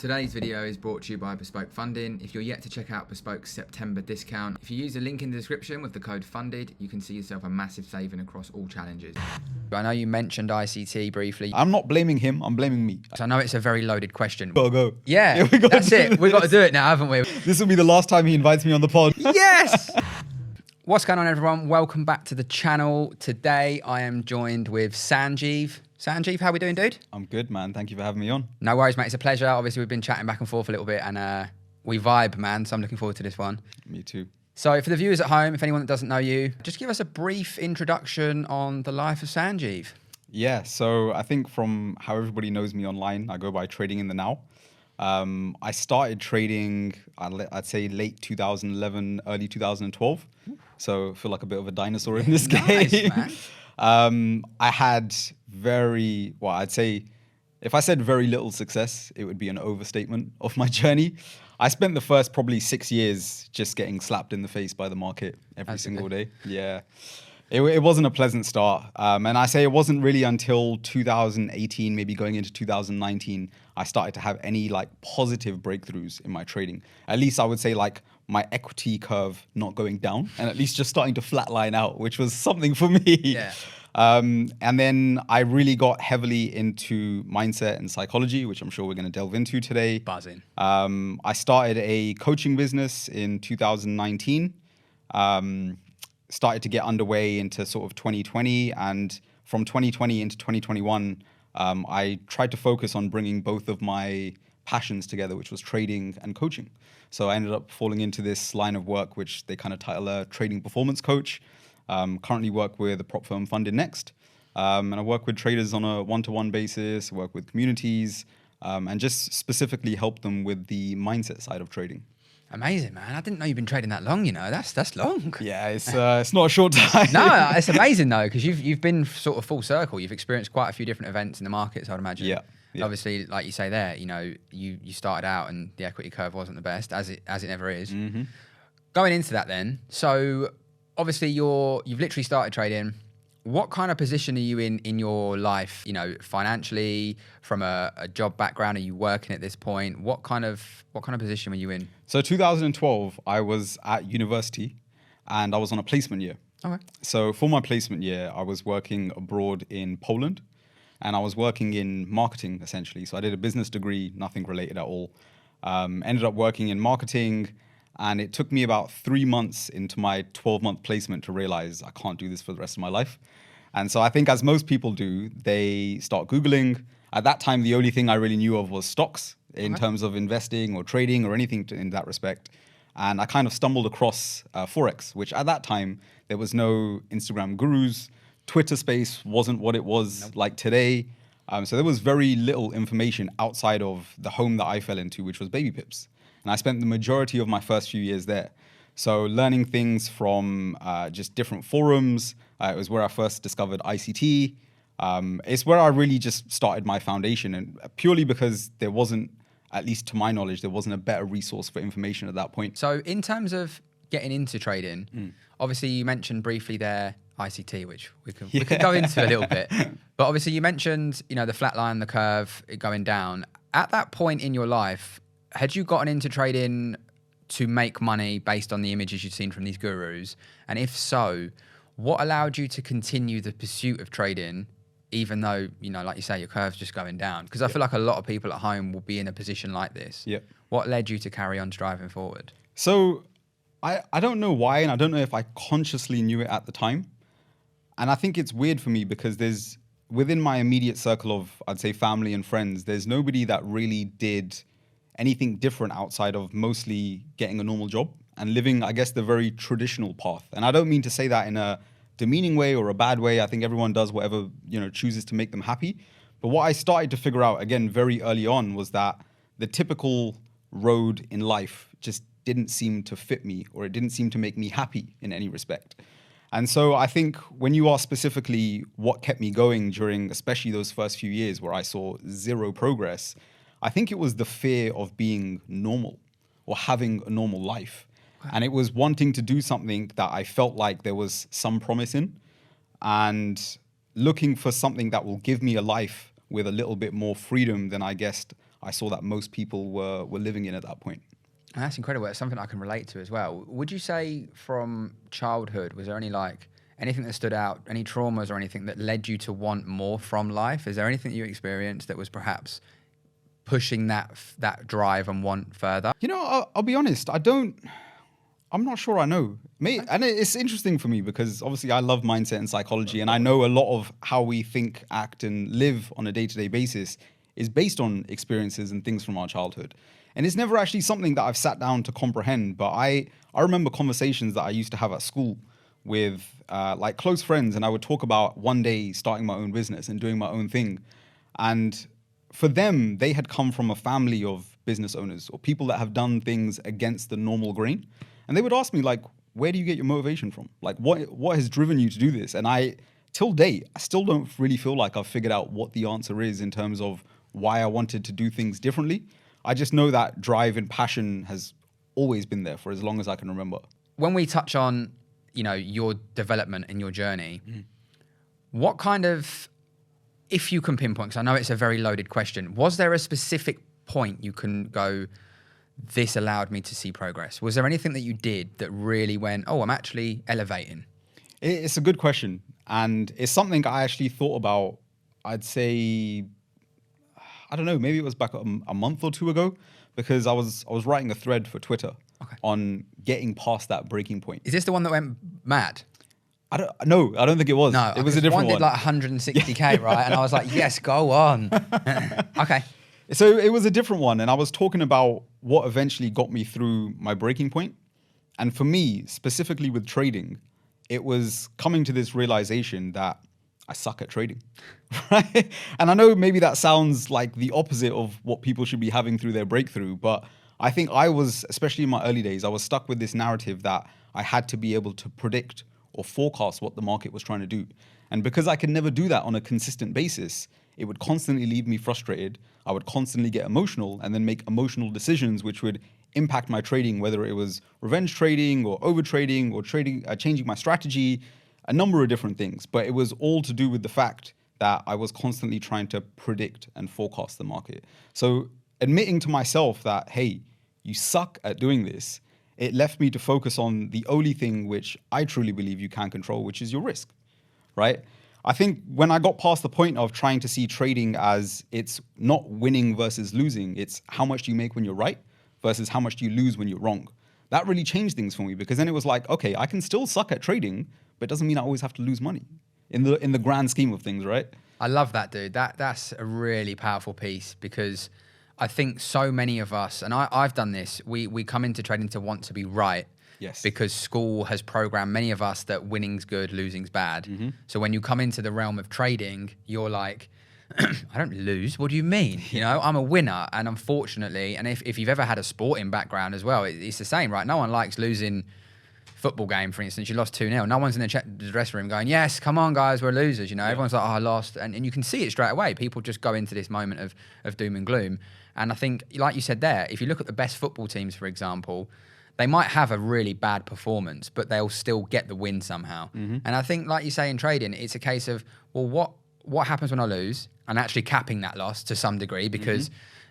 Today's video is brought to you by Bespoke Funding. If you're yet to check out Bespoke's September discount, if you use the link in the description with the code FUNDED, you can see yourself a massive saving across all challenges. I know you mentioned ICT briefly. I'm not blaming him, I'm blaming me. So I know it's a very loaded question. Go. Yeah, that's it. We've got to do it now, haven't we? This will be the last time he invites me on the pod. Yes! What's going on, everyone? Welcome back to the channel. Today, I am joined with Sanjeev. Sanjeev, how we doing, dude? I'm good, man. Thank you for having me on. No worries, mate. It's a pleasure. Obviously, we've been chatting back and forth a little bit, and we vibe, man. So I'm looking forward to this one. Me too. So for the viewers at home, if anyone that doesn't know you, just give us a brief introduction on the life of Sanjeev. Yeah, so I think from how everybody knows me online, I go by Trading in the Now. I started trading, I'd say late 2011, early 2012. So I feel like a bit of a dinosaur in this game. Man. I had I'd say if I said very little success, it would be an overstatement of my journey. I spent the first probably 6 years just getting slapped in the face by the market every single day. Yeah. It wasn't a pleasant start. And I say it wasn't really until 2018, maybe going into 2019, I started to have any like positive breakthroughs in my trading. At least I would say like my equity curve not going down and at least just starting to flatline out, which was something for me. Yeah. And then I really got heavily into mindset and psychology, which I'm sure we're going to delve into today. Buzzing. I started a coaching business in 2019. Started to get underway into sort of 2020, and from 2020 into 2021, I tried to focus on bringing both of my passions together, which was trading and coaching. So I ended up falling into this line of work, which they kind of title a trading performance coach. Currently work with a prop firm Funded Next, and I work with traders on a one-to-one basis, work with communities, and just specifically help them with the mindset side of trading. Amazing, man. I didn't know you've been trading that long, you know. That's long. Yeah, it's not a short time. No, it's amazing, though, because you've been sort of full circle. You've experienced quite a few different events in the markets, I would imagine. Yeah. Obviously, like you say there, you know, you started out and the equity curve wasn't the best, as it never is. Mm-hmm. Going into that then, so obviously you've literally started trading. What kind of position are you in your life, you know, financially, from a job background? Are you working at this point? What kind of position were you in? So 2012, I was at university and I was on a placement year. Okay. So for my placement year, I was working abroad in Poland and I was working in marketing essentially. So I did a business degree, nothing related at all. Ended up working in marketing, and it took me about 3 months into my 12-month placement to realize I can't do this for the rest of my life. And so I think as most people do, they start Googling. At that time, the only thing I really knew of was stocks in terms of investing or trading or anything in that respect. And I kind of stumbled across Forex, which at that time, there was no Instagram gurus. Twitter space wasn't what it was like today. So there was very little information outside of the home that I fell into, which was Baby Pips. And I spent the majority of my first few years there. So learning things from just different forums. It was where I first discovered ICT. It's where I really just started my foundation, and purely because there wasn't, at least to my knowledge, there wasn't a better resource for information at that point. So in terms of getting into trading, obviously you mentioned briefly there ICT, which we could go into a little bit. But obviously you mentioned, you know, the flat line, the curve, it going down. At that point in your life, had you gotten into trading to make money based on the images you'd seen from these gurus? And if so, what allowed you to continue the pursuit of trading, even though, you know, like you say, your curve's just going down? Because I feel like a lot of people at home will be in a position like this. Yeah. What led you to carry on striving forward? So I don't know why, and I don't know if I consciously knew it at the time. And I think it's weird for me because there's, within my immediate circle of, I'd say, family and friends, there's nobody that really did anything different outside of mostly getting a normal job and living, I guess, the very traditional path. And I don't mean to say that in a demeaning way or a bad way. I think everyone does whatever, you know, chooses to make them happy. But what I started to figure out, again, very early on, was that the typical road in life just didn't seem to fit me, or it didn't seem to make me happy in any respect. And so I think when you ask specifically what kept me going during especially those first few years where I saw zero progress, I think it was the fear of being normal or having a normal life. And it was wanting to do something that I felt like there was some promise in, and looking for something that will give me a life with a little bit more freedom than I guessed I saw that most people were living in at that point. And that's incredible. It's something I can relate to as well. Would you say from childhood, was there anything that stood out, any traumas or anything that led you to want more from life? Is there anything you experienced that was perhaps pushing that drive and want further? You know, I'll be honest. I'm not sure I know. And it's interesting for me because obviously I love mindset and psychology, and I know a lot of how we think, act, and live on a day-to-day basis is based on experiences and things from our childhood. And it's never actually something that I've sat down to comprehend, but I remember conversations that I used to have at school with like close friends, and I would talk about one day starting my own business and doing my own thing. And for them, they had come from a family of business owners or people that have done things against the normal grain. And they would ask me, like, where do you get your motivation from? Like, what has driven you to do this? And till date, I still don't really feel like I've figured out what the answer is in terms of why I wanted to do things differently. I just know that drive and passion has always been there for as long as I can remember. When we touch on, your development and your journey, what kind of, if you can pinpoint, because I know it's a very loaded question, was there a specific point you can go, this allowed me to see progress? Was there anything that you did that really went, oh, I'm actually elevating? It's a good question. And it's something I actually thought about, I'd say, I don't know, maybe it was back a month or two ago, because I was writing a thread for Twitter on getting past that breaking point. Is this the one that went mad? I don't think it was. No, it was a different one. One did like 160K, right? And I was like, yes, go on. Okay. So it was a different one. And I was talking about what eventually got me through my breaking point. And for me, specifically with trading, it was coming to this realization that I suck at trading, right? And I know maybe that sounds like the opposite of what people should be having through their breakthrough, but I think I was, especially in my early days, I was stuck with this narrative that I had to be able to predict or forecast what the market was trying to do. And because I could never do that on a consistent basis, it would constantly leave me frustrated. I would constantly get emotional and then make emotional decisions which would impact my trading, whether it was revenge trading or over trading or trading, changing my strategy, a number of different things. But it was all to do with the fact that I was constantly trying to predict and forecast the market. So admitting to myself that, hey, you suck at doing this, it left me to focus on the only thing which I truly believe you can control, which is your risk, right? I think when I got past the point of trying to see trading as it's not winning versus losing, it's how much do you make when you're right versus how much do you lose when you're wrong. That really changed things for me, because then it was like, okay, I can still suck at trading, but it doesn't mean I always have to lose money in the grand scheme of things, right? I love that, dude. That's a really powerful piece, because I think so many of us, and I've done this, we come into trading to want to be right. Yes. Because school has programmed many of us that winning's good, losing's bad. Mm-hmm. So when you come into the realm of trading, you're like, I don't lose. What do you mean? I'm a winner. And unfortunately, and if you've ever had a sporting background as well, it's the same, right? No one likes losing football game, for instance. You lost 2-0. No one's in the dressing room going, yes, come on, guys, we're losers. Yeah. Everyone's like, oh, I lost. And you can see it straight away. People just go into this moment of doom and gloom. And I think, like you said there, if you look at the best football teams, for example, they might have a really bad performance, but they'll still get the win somehow. Mm-hmm. And I think, like you say in trading, it's a case of, well, what happens when I lose? And actually capping that loss to some degree, because,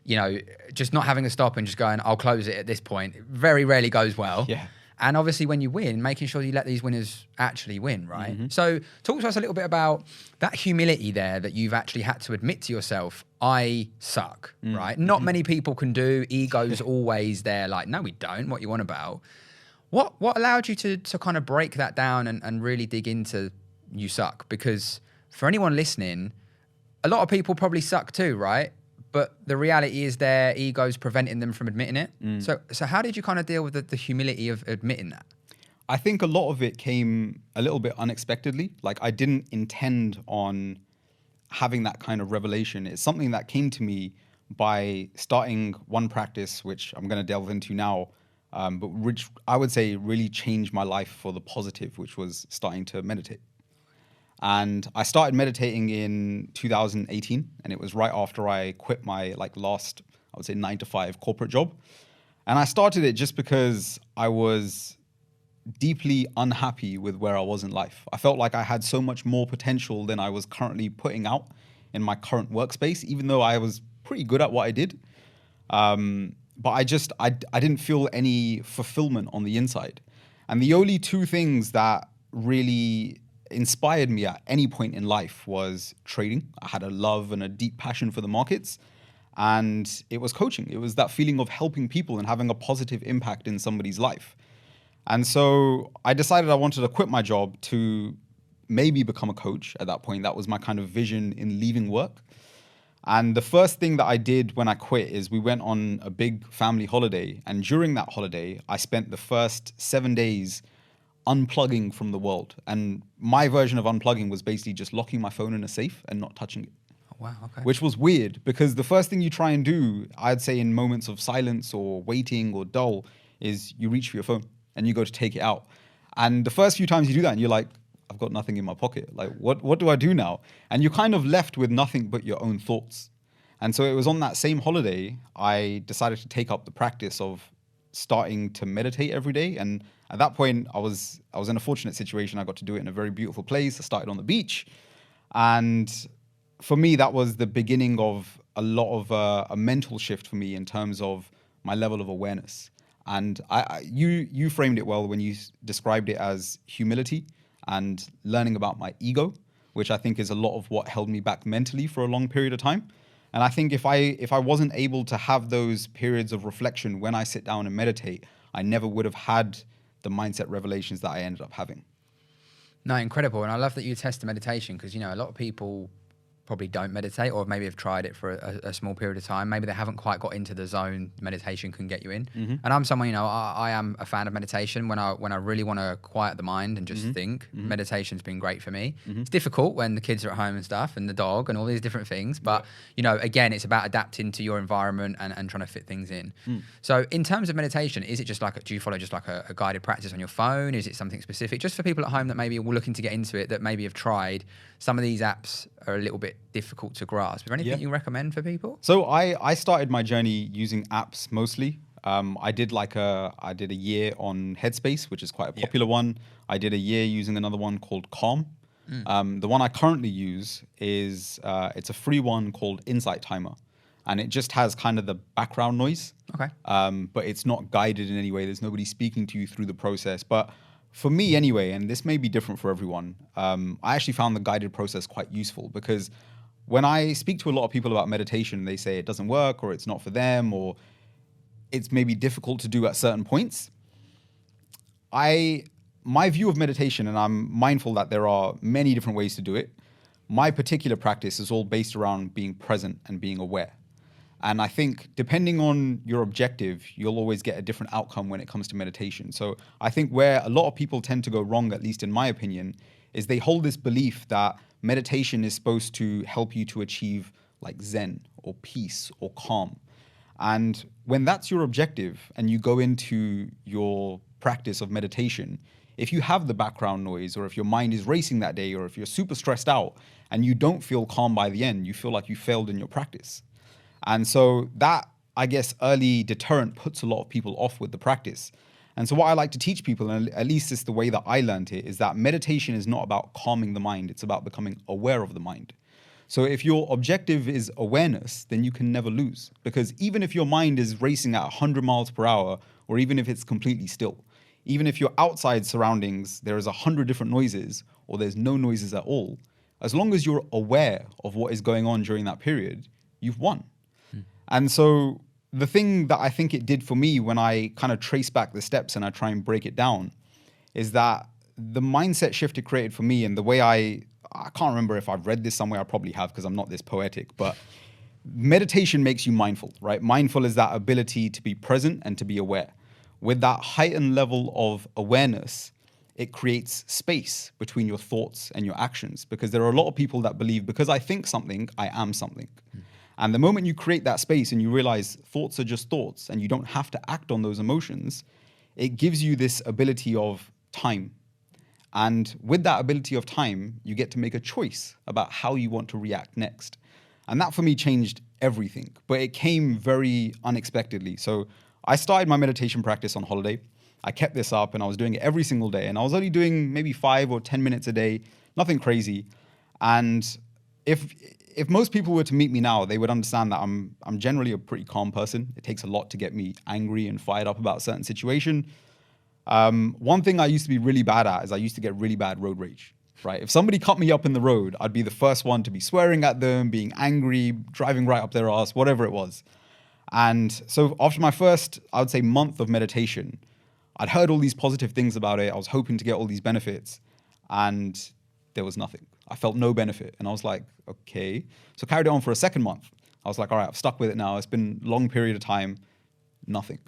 just not having a stop and just going, I'll close it at this point, very rarely goes well. Yeah. And obviously when you win, making sure you let these winners actually win, right? Mm-hmm. So talk to us a little bit about that humility there that you've actually had to admit to yourself, I suck, right? Not many people can do. Ego's always there, like, no, we don't. What you want about? What allowed you to kind of break that down and really dig into you suck? Because for anyone listening, a lot of people probably suck too, right? But the reality is their ego's preventing them from admitting it. So how did you kind of deal with the humility of admitting that? I think a lot of it came a little bit unexpectedly. Like, I didn't intend on having that kind of revelation. It's something that came to me by starting one practice, which I'm going to delve into now, but which I would say really changed my life for the positive, which was starting to meditate. And I started meditating in 2018, and it was right after I quit my last, I would say, 9-to-5 corporate job. And I started it just because I was deeply unhappy with where I was in life. I felt like I had so much more potential than I was currently putting out in my current workspace, even though I was pretty good at what I did. But I didn't feel any fulfillment on the inside. And the only two things that really inspired me at any point in life was trading. I had a love and a deep passion for the markets. And it was coaching. It was that feeling of helping people and having a positive impact in somebody's life. And so I decided I wanted to quit my job to maybe become a coach at that point. That was my kind of vision in leaving work. And the first thing that I did when I quit is we went on a big family holiday. And during that holiday, I spent the first 7 days unplugging from the world. And my version of unplugging was basically just locking my phone in a safe and not touching it. Wow, okay. Which was weird because the first thing you try and do, I'd say in moments of silence or waiting or dull, is you reach for your phone and you go to take it out. And the first few times you do that and you're like, I've got nothing in my pocket. Like, what do I do now? And you're kind of left with nothing but your own thoughts. And so it was on that same holiday, I decided to take up the practice of starting to meditate every day. And at that point, I was in a fortunate situation. I got to do it in a very beautiful place. I started on the beach. And for me, that was the beginning of a lot of a mental shift for me in terms of my level of awareness. And you framed it well when you described it as humility and learning about my ego, which I think is a lot of what held me back mentally for a long period of time. And I think if I wasn't able to have those periods of reflection when I sit down and meditate, I never would have had the mindset revelations that I ended up having. No, incredible. And I love that you test the meditation because, you know, a lot of people probably don't meditate or maybe have tried it for a small period of time. Maybe they haven't quite got into the zone meditation can get you in. Mm-hmm. And I'm someone, you know, I am a fan of meditation when I really want to quiet the mind and just think. Mm-hmm. Meditation's been great for me. Mm-hmm. It's difficult when the kids are at home and stuff and the dog and all these different things. But, you know, again, it's about adapting to your environment and trying to fit things in. So in terms of meditation, is it just like, do you follow just like a guided practice on your phone? Is it something specific? Just for people at home that maybe were looking to get into it, that maybe have tried, some of these apps are a little bit difficult to grasp. Is there anything you recommend for people? So I started my journey using apps mostly. I did a year on Headspace, which is quite a popular one. I did a year using another one called Calm. The one I currently use is it's a free one called Insight Timer, and it just has kind of the background noise. Okay. But it's not guided in any way. There's nobody speaking to you through the process. But for me anyway, and this may be different for everyone, I actually found the guided process quite useful because when I speak to a lot of people about meditation, they say it doesn't work or it's not for them or it's maybe difficult to do at certain points. My view of meditation, and I'm mindful that there are many different ways to do it, my particular practice is all based around being present and being aware. And I think depending on your objective, you'll always get a different outcome when it comes to meditation. So I think where a lot of people tend to go wrong, at least in my opinion, is they hold this belief that meditation is supposed to help you to achieve like Zen or peace or calm. And when that's your objective and you go into your practice of meditation, if you have the background noise or if your mind is racing that day or if you're super stressed out and you don't feel calm by the end, you feel like you failed in your practice. And so that, I guess, early deterrent puts a lot of people off with the practice. And so what I like to teach people, and at least it's the way that I learned it, is that meditation is not about calming the mind. It's about becoming aware of the mind. So if your objective is awareness, then you can never lose. Because even if your mind is racing at 100 miles per hour, or even if it's completely still, even if your outside surroundings, there is 100 different noises, or there's no noises at all, as long as you're aware of what is going on during that period, you've won. And so the thing that I think it did for me when I kind of trace back the steps and I try and break it down is that the mindset shift it created for me and the way I can't remember if I've read this somewhere, I probably have because I'm not this poetic, but meditation makes you mindful, right? Mindful is that ability to be present and to be aware. With that heightened level of awareness, it creates space between your thoughts and your actions because there are a lot of people that believe because I think something, I am something. And the moment you create that space and you realize thoughts are just thoughts and you don't have to act on those emotions, it gives you this ability of time. And with that ability of time, you get to make a choice about how you want to react next. And that for me changed everything, but it came very unexpectedly. So I started my meditation practice on holiday. I kept this up and I was doing it every single day. And I was only doing maybe 5 or 10 minutes a day, nothing crazy. And if most people were to meet me now, they would understand that I'm generally a pretty calm person. It takes a lot to get me angry and fired up about a certain situation. One thing I used to be really bad at is I used to get really bad road rage, right? If somebody cut me up in the road, I'd be the first one to be swearing at them, being angry, driving right up their ass, whatever it was. And so after my first, I would say, month of meditation, I'd heard all these positive things about it. I was hoping to get all these benefits, and there was nothing. I felt no benefit. And I was like, okay. So carried it on for a second month. I was like, all right, I've stuck with it now. It's been a long period of time, nothing.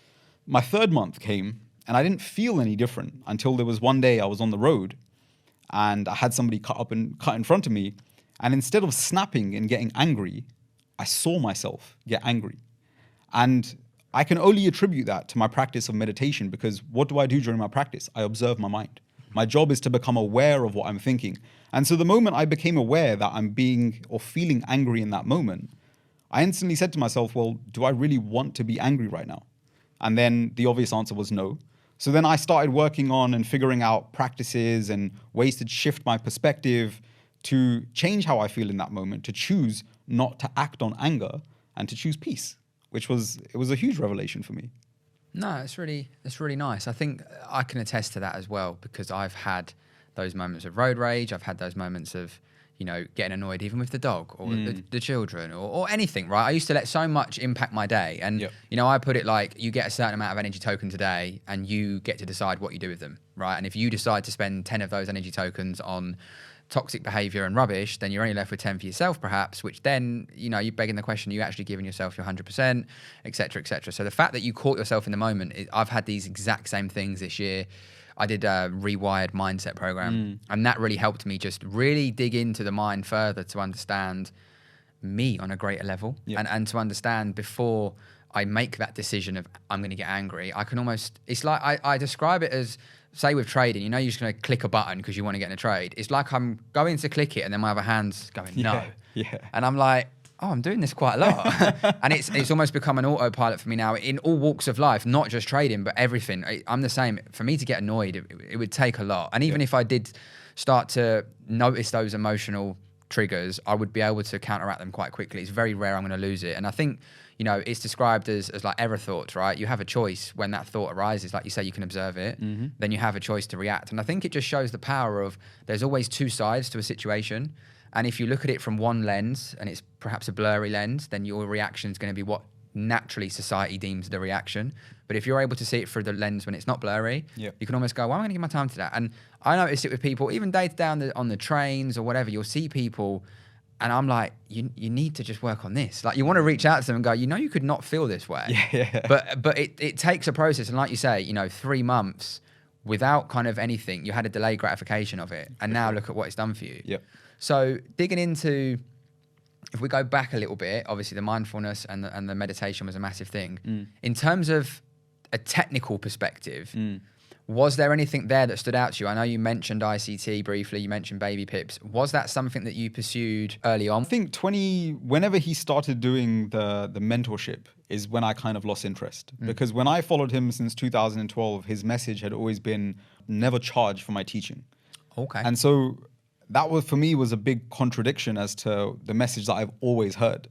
My third month came, and I didn't feel any different until there was one day I was on the road, and I had somebody cut in front of me. And instead of snapping and getting angry, I saw myself get angry. And I can only attribute that to my practice of meditation, because what do I do during my practice? I observe my mind. My job is to become aware of what I'm thinking. And so the moment I became aware that I'm being or feeling angry in that moment, I instantly said to myself, well, do I really want to be angry right now? And then the obvious answer was no. So then I started working on and figuring out practices and ways to shift my perspective to change how I feel in that moment, to choose not to act on anger and to choose peace. It was a huge revelation for me. No, it's really nice. I think I can attest to that as well, because I've had those moments of road rage. I've had those moments of, getting annoyed even with the dog or the children or anything, right? I used to let so much impact my day. And, I put it like, you get a certain amount of energy tokens a day and you get to decide what you do with them, right? And if you decide to spend 10 of those energy tokens on toxic behavior and rubbish, then you're only left with 10 for yourself, perhaps, which then, you're begging the question, are you actually giving yourself your 100%, et cetera, et cetera. So the fact that you caught yourself in the moment, I've had these exact same things this year. I did a Rewired Mindset program, and that really helped me just really dig into the mind further to understand me on a greater level, and to understand before I make that decision of I'm going to get angry. I can almost, it's like I describe it as, say with trading, you're just going to click a button because you want to get in a trade. It's like I'm going to click it and then my other hand's going, no. Yeah. And I'm like, oh, I'm doing this quite a lot. And it's almost become an autopilot for me now in all walks of life, not just trading, but everything. I'm the same. For me to get annoyed, it would take a lot. And even if I did start to notice those emotional triggers, I would be able to counteract them quite quickly. It's very rare I'm going to lose it. And I think, it's described as like error thoughts, right? You have a choice when that thought arises. Like you say, you can observe it, then you have a choice to react. And I think it just shows the power of there's always two sides to a situation. And if you look at it from one lens and it's perhaps a blurry lens, then your reaction is going to be what naturally society deems the reaction. But if you're able to see it through the lens when it's not blurry, you can almost go, well, I'm going to give my time to that. And I notice it with people, even day to day on the trains or whatever, you'll see people and I'm like, you need to just work on this. Like you want to reach out to them and go, you could not feel this way. But it takes a process. And like you say, 3 months without kind of anything, you had a delayed gratification of it. And now look at what it's done for you. So digging into, if we go back a little bit, obviously the mindfulness and the meditation was a massive thing. In terms of a technical perspective, was there anything there that stood out to you? I know you mentioned ICT briefly, you mentioned Baby Pips. Was that something that you pursued early on? I think whenever he started doing the mentorship is when I kind of lost interest. Because when I followed him since 2012, his message had always been never charge for my teaching. Okay. And so that was, for me, was a big contradiction as to the message that I've always heard.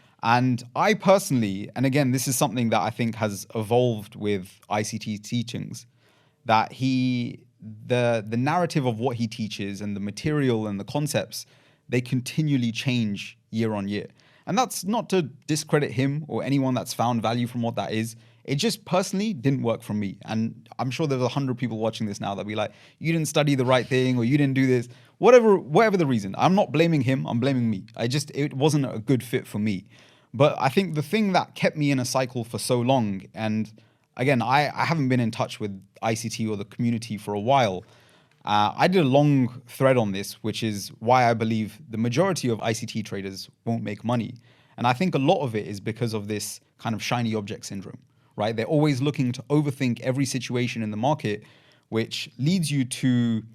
And I personally, and again, this is something that I think has evolved with ICT teachings, that the narrative of what he teaches and the material and the concepts, they continually change year on year. And that's not to discredit him or anyone that's found value from what that is. It just personally didn't work for me. And I'm sure there's 100 people watching this now that be like, you didn't study the right thing or you didn't do this, whatever the reason. I'm not blaming him, I'm blaming me. It wasn't a good fit for me. But I think the thing that kept me in a cycle for so long, and again, I haven't been in touch with ICT or the community for a while. I did a long thread on this, which is why I believe the majority of ICT traders won't make money. And I think a lot of it is because of this kind of shiny object syndrome, right? They're always looking to overthink every situation in the market, which leads you to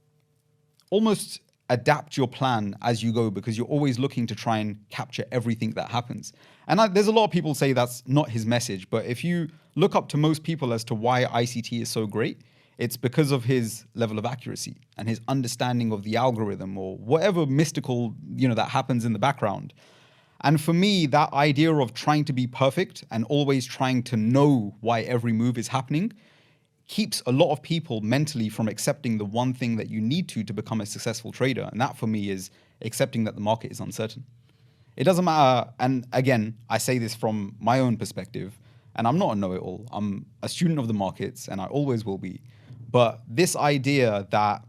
almost adapt your plan as you go, because you're always looking to try and capture everything that happens. And there's a lot of people say that's not his message, but if you look up to most people as to why ICT is so great, It's because of his level of accuracy and his understanding of the algorithm or whatever mystical, that happens in the background. And for me, that idea of trying to be perfect and always trying to know why every move is happening keeps a lot of people mentally from accepting the one thing that you need to become a successful trader. And that for me is accepting that the market is uncertain. It doesn't matter. And again, I say this from my own perspective, and I'm not a know-it-all. I'm a student of the markets, and I always will be. But this idea that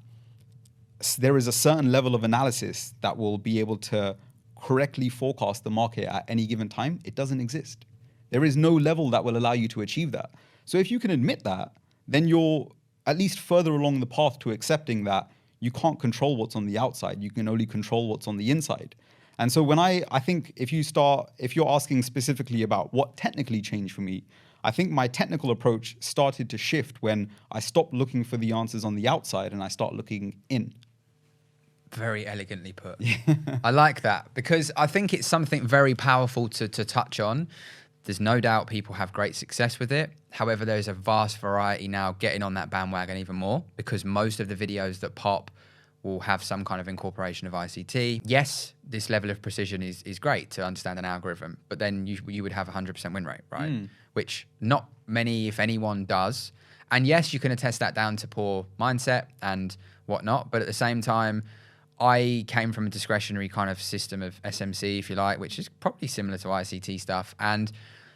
there is a certain level of analysis that will be able to correctly forecast the market at any given time, it doesn't exist. There is no level that will allow you to achieve that. So if you can admit that, then you're at least further along the path to accepting that you can't control what's on the outside. You can only control what's on the inside. And so when I think if you're asking specifically about what technically changed for me, I think my technical approach started to shift when I stopped looking for the answers on the outside and I start looking in. Very elegantly put. I like that because I think it's something very powerful to touch on. There's no doubt people have great success with it. However, there's a vast variety now getting on that bandwagon even more because most of the videos that pop will have some kind of incorporation of ICT. Yes, this level of precision is great to understand an algorithm, but then you would have a 100% win rate, right? Which not many, if anyone, does. And yes, you can attest that down to poor mindset and whatnot, but at the same time, I came from a discretionary kind of system of SMC, if you like, which is probably similar to ICT stuff. And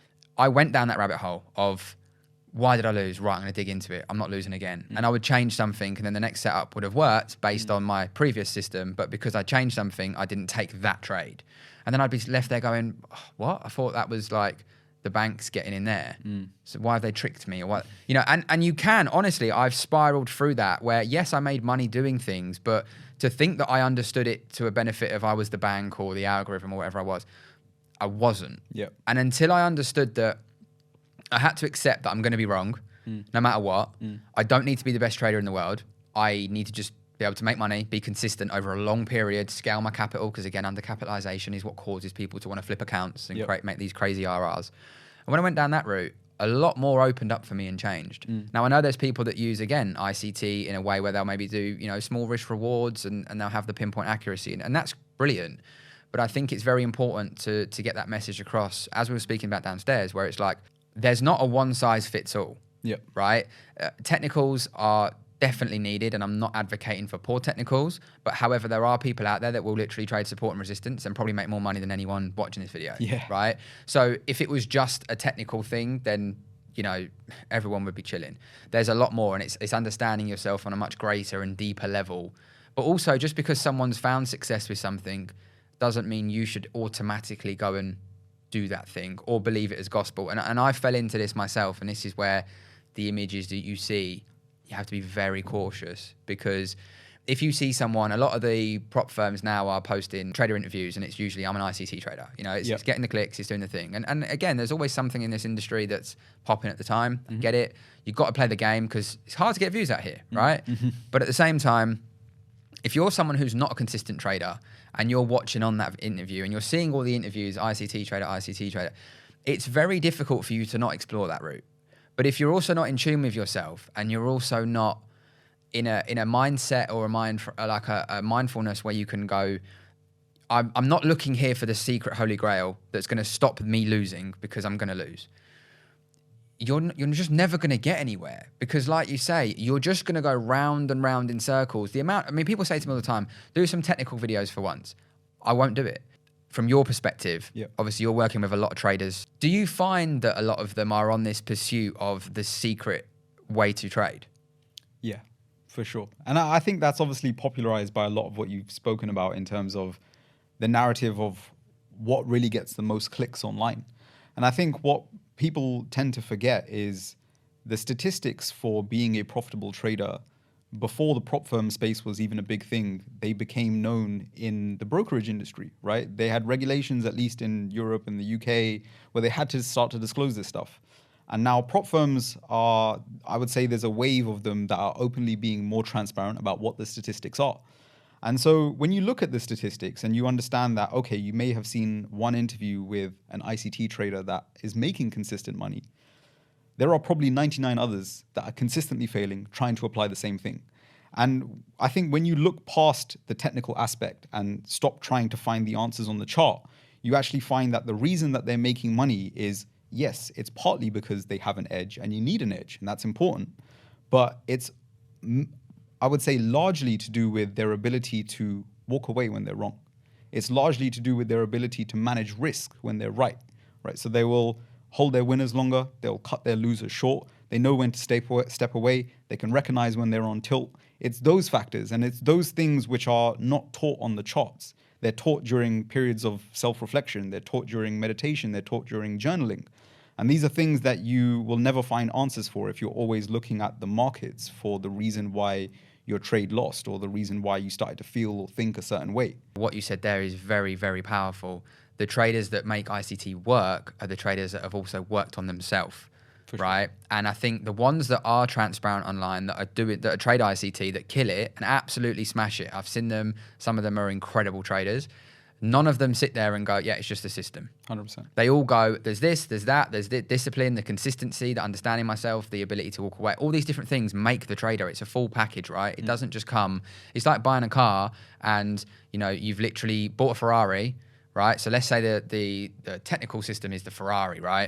I went down that rabbit hole of, why did I lose? Right, I'm going to dig into it. I'm not losing again. And I would change something, and then the next setup would have worked based on my previous system. But because I changed something, I didn't take that trade. And then I'd be left there going, oh, what? I thought that was like the bank's getting in there. So why have they tricked me? Or what? And you can, honestly, I've spiraled through that where, yes, I made money doing things, but to think that I understood it to a benefit of I was the bank or the algorithm or whatever I wasn't. Yep. And until I understood that I had to accept that I'm going to be wrong, no matter what. I don't need to be the best trader in the world. I need to just be able to make money, be consistent over a long period, scale my capital, because again, undercapitalization is what causes people to want to flip accounts and make these crazy RRs. And when I went down that route, a lot more opened up for me and changed. Now, I know there's people that use, again, ICT in a way where they'll maybe do, small risk rewards and they'll have the pinpoint accuracy. And that's brilliant. But I think it's very important to get that message across, as we were speaking about downstairs, where it's like, there's not a one size fits all, right? Technicals are definitely needed, and I'm not advocating for poor technicals, but however, there are people out there that will literally trade support and resistance and probably make more money than anyone watching this video, right? So if it was just a technical thing, then, everyone would be chilling. There's a lot more, and it's understanding yourself on a much greater and deeper level. But also, just because someone's found success with something doesn't mean you should automatically go and do that thing or believe it as gospel. And I fell into this myself, and this is where the images that you see, you have to be very cautious, because if you see someone, a lot of the prop firms now are posting trader interviews, and it's usually, I'm an ICT trader. It's getting the clicks, it's doing the thing. And again, there's always something in this industry that's popping at the time. I get it. You've got to play the game because it's hard to get views out here, right? But at the same time, if you're someone who's not a consistent trader and you're watching on that interview and you're seeing all the interviews, ICT trader, it's very difficult for you to not explore that route. But if you're also not in tune with yourself and you're also not in a mindset or a mindfulness where you can go, I'm not looking here for the secret holy grail that's going to stop me losing because I'm going to lose. You're just never going to get anywhere, because like you say, you're just going to go round and round in circles. People say to me all the time, do some technical videos for once. I won't do it. From your perspective, obviously you're working with a lot of traders. Do you find that a lot of them are on this pursuit of the secret way to trade? Yeah, for sure. And I think that's obviously popularized by a lot of what you've spoken about in terms of the narrative of what really gets the most clicks online. And I think what people tend to forget is the statistics for being a profitable trader. Before the prop firm space was even a big thing, they became known in the brokerage industry, right? They had regulations, at least in Europe and the UK, where they had to start to disclose this stuff. And now prop firms are, I would say there's a wave of them that are openly being more transparent about what the statistics are. And so when you look at the statistics and you understand that, okay, you may have seen one interview with an ICT trader that is making consistent money, there are probably 99 others that are consistently failing, trying to apply the same thing. And I think when you look past the technical aspect and stop trying to find the answers on the chart, you actually find that the reason that they're making money is, yes, it's partly because they have an edge and you need an edge, and that's important. But it's, I would say, largely to do with their ability to walk away when they're wrong. It's largely to do with their ability to manage risk when they're right? So they will hold their winners longer, they'll cut their losers short, they know when to step away, they can recognize when they're on tilt. It's those factors, and it's those things which are not taught on the charts. They're taught during periods of self-reflection, they're taught during meditation, they're taught during journaling. And these are things that you will never find answers for if you're always looking at the markets for the reason why your trade lost or the reason why you started to feel or think a certain way. What you said there is very, very powerful. The traders that make ICT work are the traders that have also worked on themselves. Right. And I think the ones that are transparent online, that are trade ICT, that kill it and absolutely smash it. I've seen them. Some of them are incredible traders. None of them sit there and go, yeah, it's just a system. 100%. They all go, there's this, there's that, there's the discipline, the consistency, the understanding myself, the ability to walk away. All these different things make the trader. It's a full package, right? It doesn't just come. It's like buying a car and, you've literally bought a Ferrari, right? So let's say the technical system is the Ferrari, right?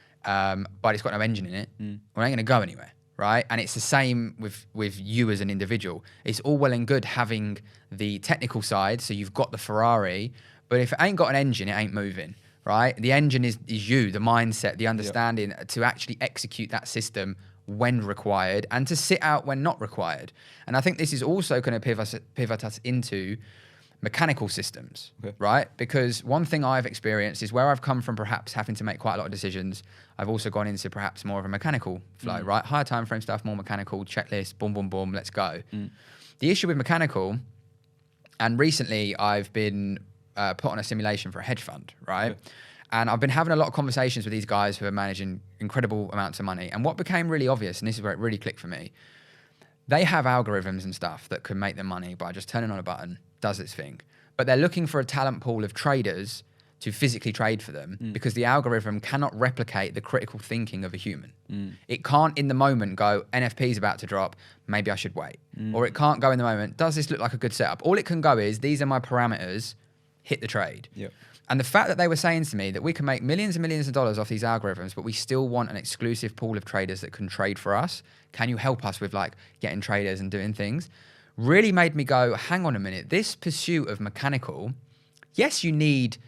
But it's got no engine in it. Well, it ain't going to go anywhere, right? And it's the same with you as an individual. It's all well and good having the technical side, so you've got the Ferrari, but if it ain't got an engine, it ain't moving, right? The engine is you, the mindset, the understanding to actually execute that system when required and to sit out when not required. And I think this is also going to pivot us into mechanical systems, right? Because one thing I've experienced is where I've come from perhaps having to make quite a lot of decisions, I've also gone into perhaps more of a mechanical flow, right? Higher time frame stuff, more mechanical, checklist, boom, boom, boom, let's go. The issue with mechanical, and recently I've been put on a simulation for a hedge fund, right? And I've been having a lot of conversations with these guys who are managing incredible amounts of money. And what became really obvious, and this is where it really clicked for me, they have algorithms and stuff that can make them money by just turning on a button, does its thing. But they're looking for a talent pool of traders to physically trade for them because the algorithm cannot replicate the critical thinking of a human. It can't in the moment go, NFP is about to drop, maybe I should wait. Or it can't go in the moment, does this look like a good setup? All it can go is, these are my parameters, hit the trade. And the fact that they were saying to me that we can make millions and millions of dollars off these algorithms, but we still want an exclusive pool of traders that can trade for us. Can you help us with getting traders and doing things? Really made me go, hang on a minute. This pursuit of mechanical, yes, you need,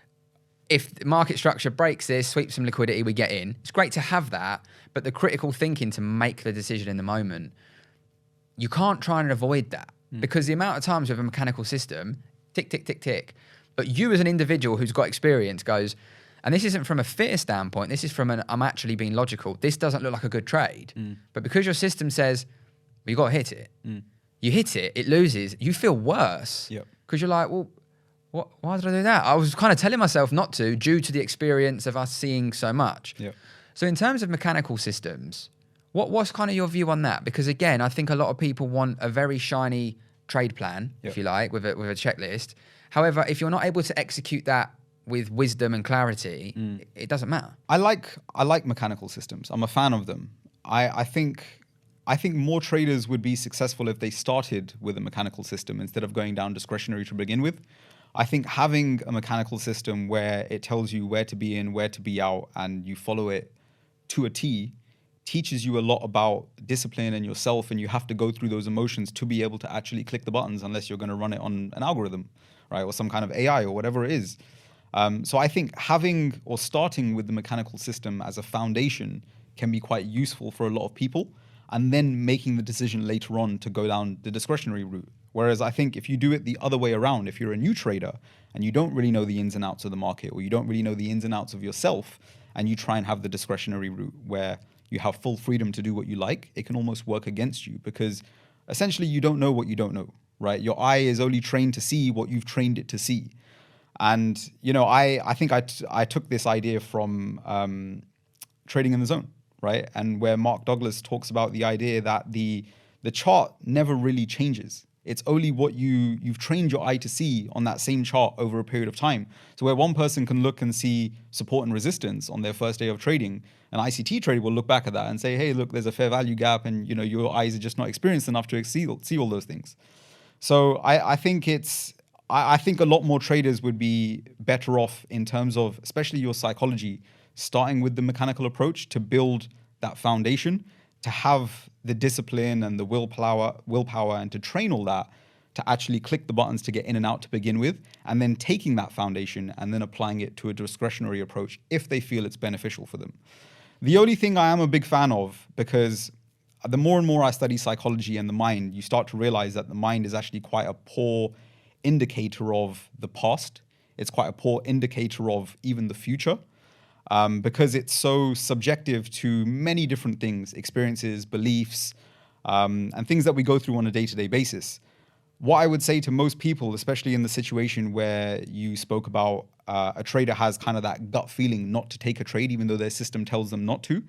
if the market structure breaks this, sweep some liquidity, we get in. It's great to have that, but the critical thinking to make the decision in the moment, you can't try and avoid that because the amount of times with a mechanical system, tick, tick, tick, tick, but you as an individual who's got experience goes, and this isn't from a fear standpoint, this is from I'm actually being logical. This doesn't look like a good trade. But because your system says, well, you got to hit it. You hit it, it loses, you feel worse. Because you're like, well, why did I do that? I was kind of telling myself not to due to the experience of us seeing so much. So in terms of mechanical systems, what's kind of your view on that? Because again, I think a lot of people want a very shiny trade plan, if you like, with a checklist. However, if you're not able to execute that with wisdom and clarity, it doesn't matter. I like mechanical systems. I'm a fan of them. I think more traders would be successful if they started with a mechanical system instead of going down discretionary to begin with. I think having a mechanical system where it tells you where to be in, where to be out, and you follow it to a T, teaches you a lot about discipline and yourself, and you have to go through those emotions to be able to actually click the buttons unless you're going to run it on an algorithm, right, or some kind of AI or whatever it is. So I think having or starting with the mechanical system as a foundation can be quite useful for a lot of people, and then making the decision later on to go down the discretionary route. Whereas I think if you do it the other way around, if you're a new trader and you don't really know the ins and outs of the market, or you don't really know the ins and outs of yourself, and you try and have the discretionary route where you have full freedom to do what you like, it can almost work against you because essentially you don't know what you don't know, right? Your eye is only trained to see what you've trained it to see. And, I think I took this idea from Trading in the Zone, right? And where Mark Douglas talks about the idea that the chart never really changes. It's only what you've trained your eye to see on that same chart over a period of time. So where one person can look and see support and resistance on their first day of trading, an ICT trader will look back at that and say, hey, look, there's a fair value gap, and your eyes are just not experienced enough to see all those things. So I think I think a lot more traders would be better off in terms of, especially your psychology, starting with the mechanical approach to build that foundation, to have the discipline and the willpower and to train all that, to actually click the buttons to get in and out to begin with, and then taking that foundation and then applying it to a discretionary approach if they feel it's beneficial for them. The only thing I am a big fan of, because the more and more I study psychology and the mind, you start to realize that the mind is actually quite a poor indicator of the past. It's quite a poor indicator of even the future. Because it's so subjective to many different things, experiences, beliefs, and things that we go through on a day-to-day basis. What I would say to most people, especially in the situation where you spoke about a trader has kind of that gut feeling not to take a trade, even though their system tells them not to,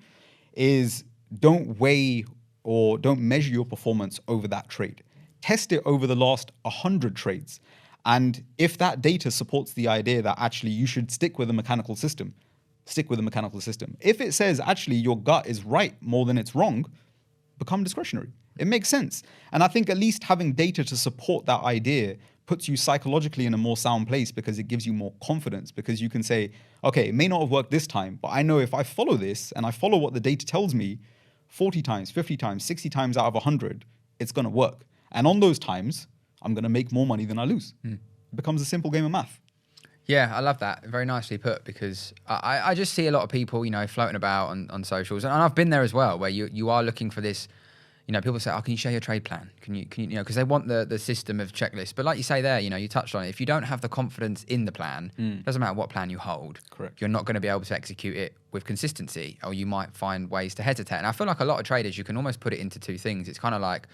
is don't weigh or don't measure your performance over that trade. Test it over the last 100 trades. And if that data supports the idea that actually you should stick with a mechanical system, stick with the mechanical system. If it says actually your gut is right more than it's wrong, become discretionary. It makes sense. And I think at least having data to support that idea puts you psychologically in a more sound place, because it gives you more confidence, because you can say, okay, it may not have worked this time, but I know if I follow this and I follow what the data tells me 40 times, 50 times, 60 times out of 100, it's going to work. And on those times, I'm going to make more money than I lose. It becomes a simple game of math. Yeah, I love that. Very nicely put, because I just see a lot of people, floating about on socials, and I've been there as well, where you are looking for this, people say, oh, can you share your trade plan? Can you, because they want the system of checklists. But like you say there, you touched on it. If you don't have the confidence in the plan, it doesn't matter what plan you hold. Correct. You're not going to be able to execute it with consistency, or you might find ways to hesitate. And I feel like a lot of traders, you can almost put it into two things. It's kind of like,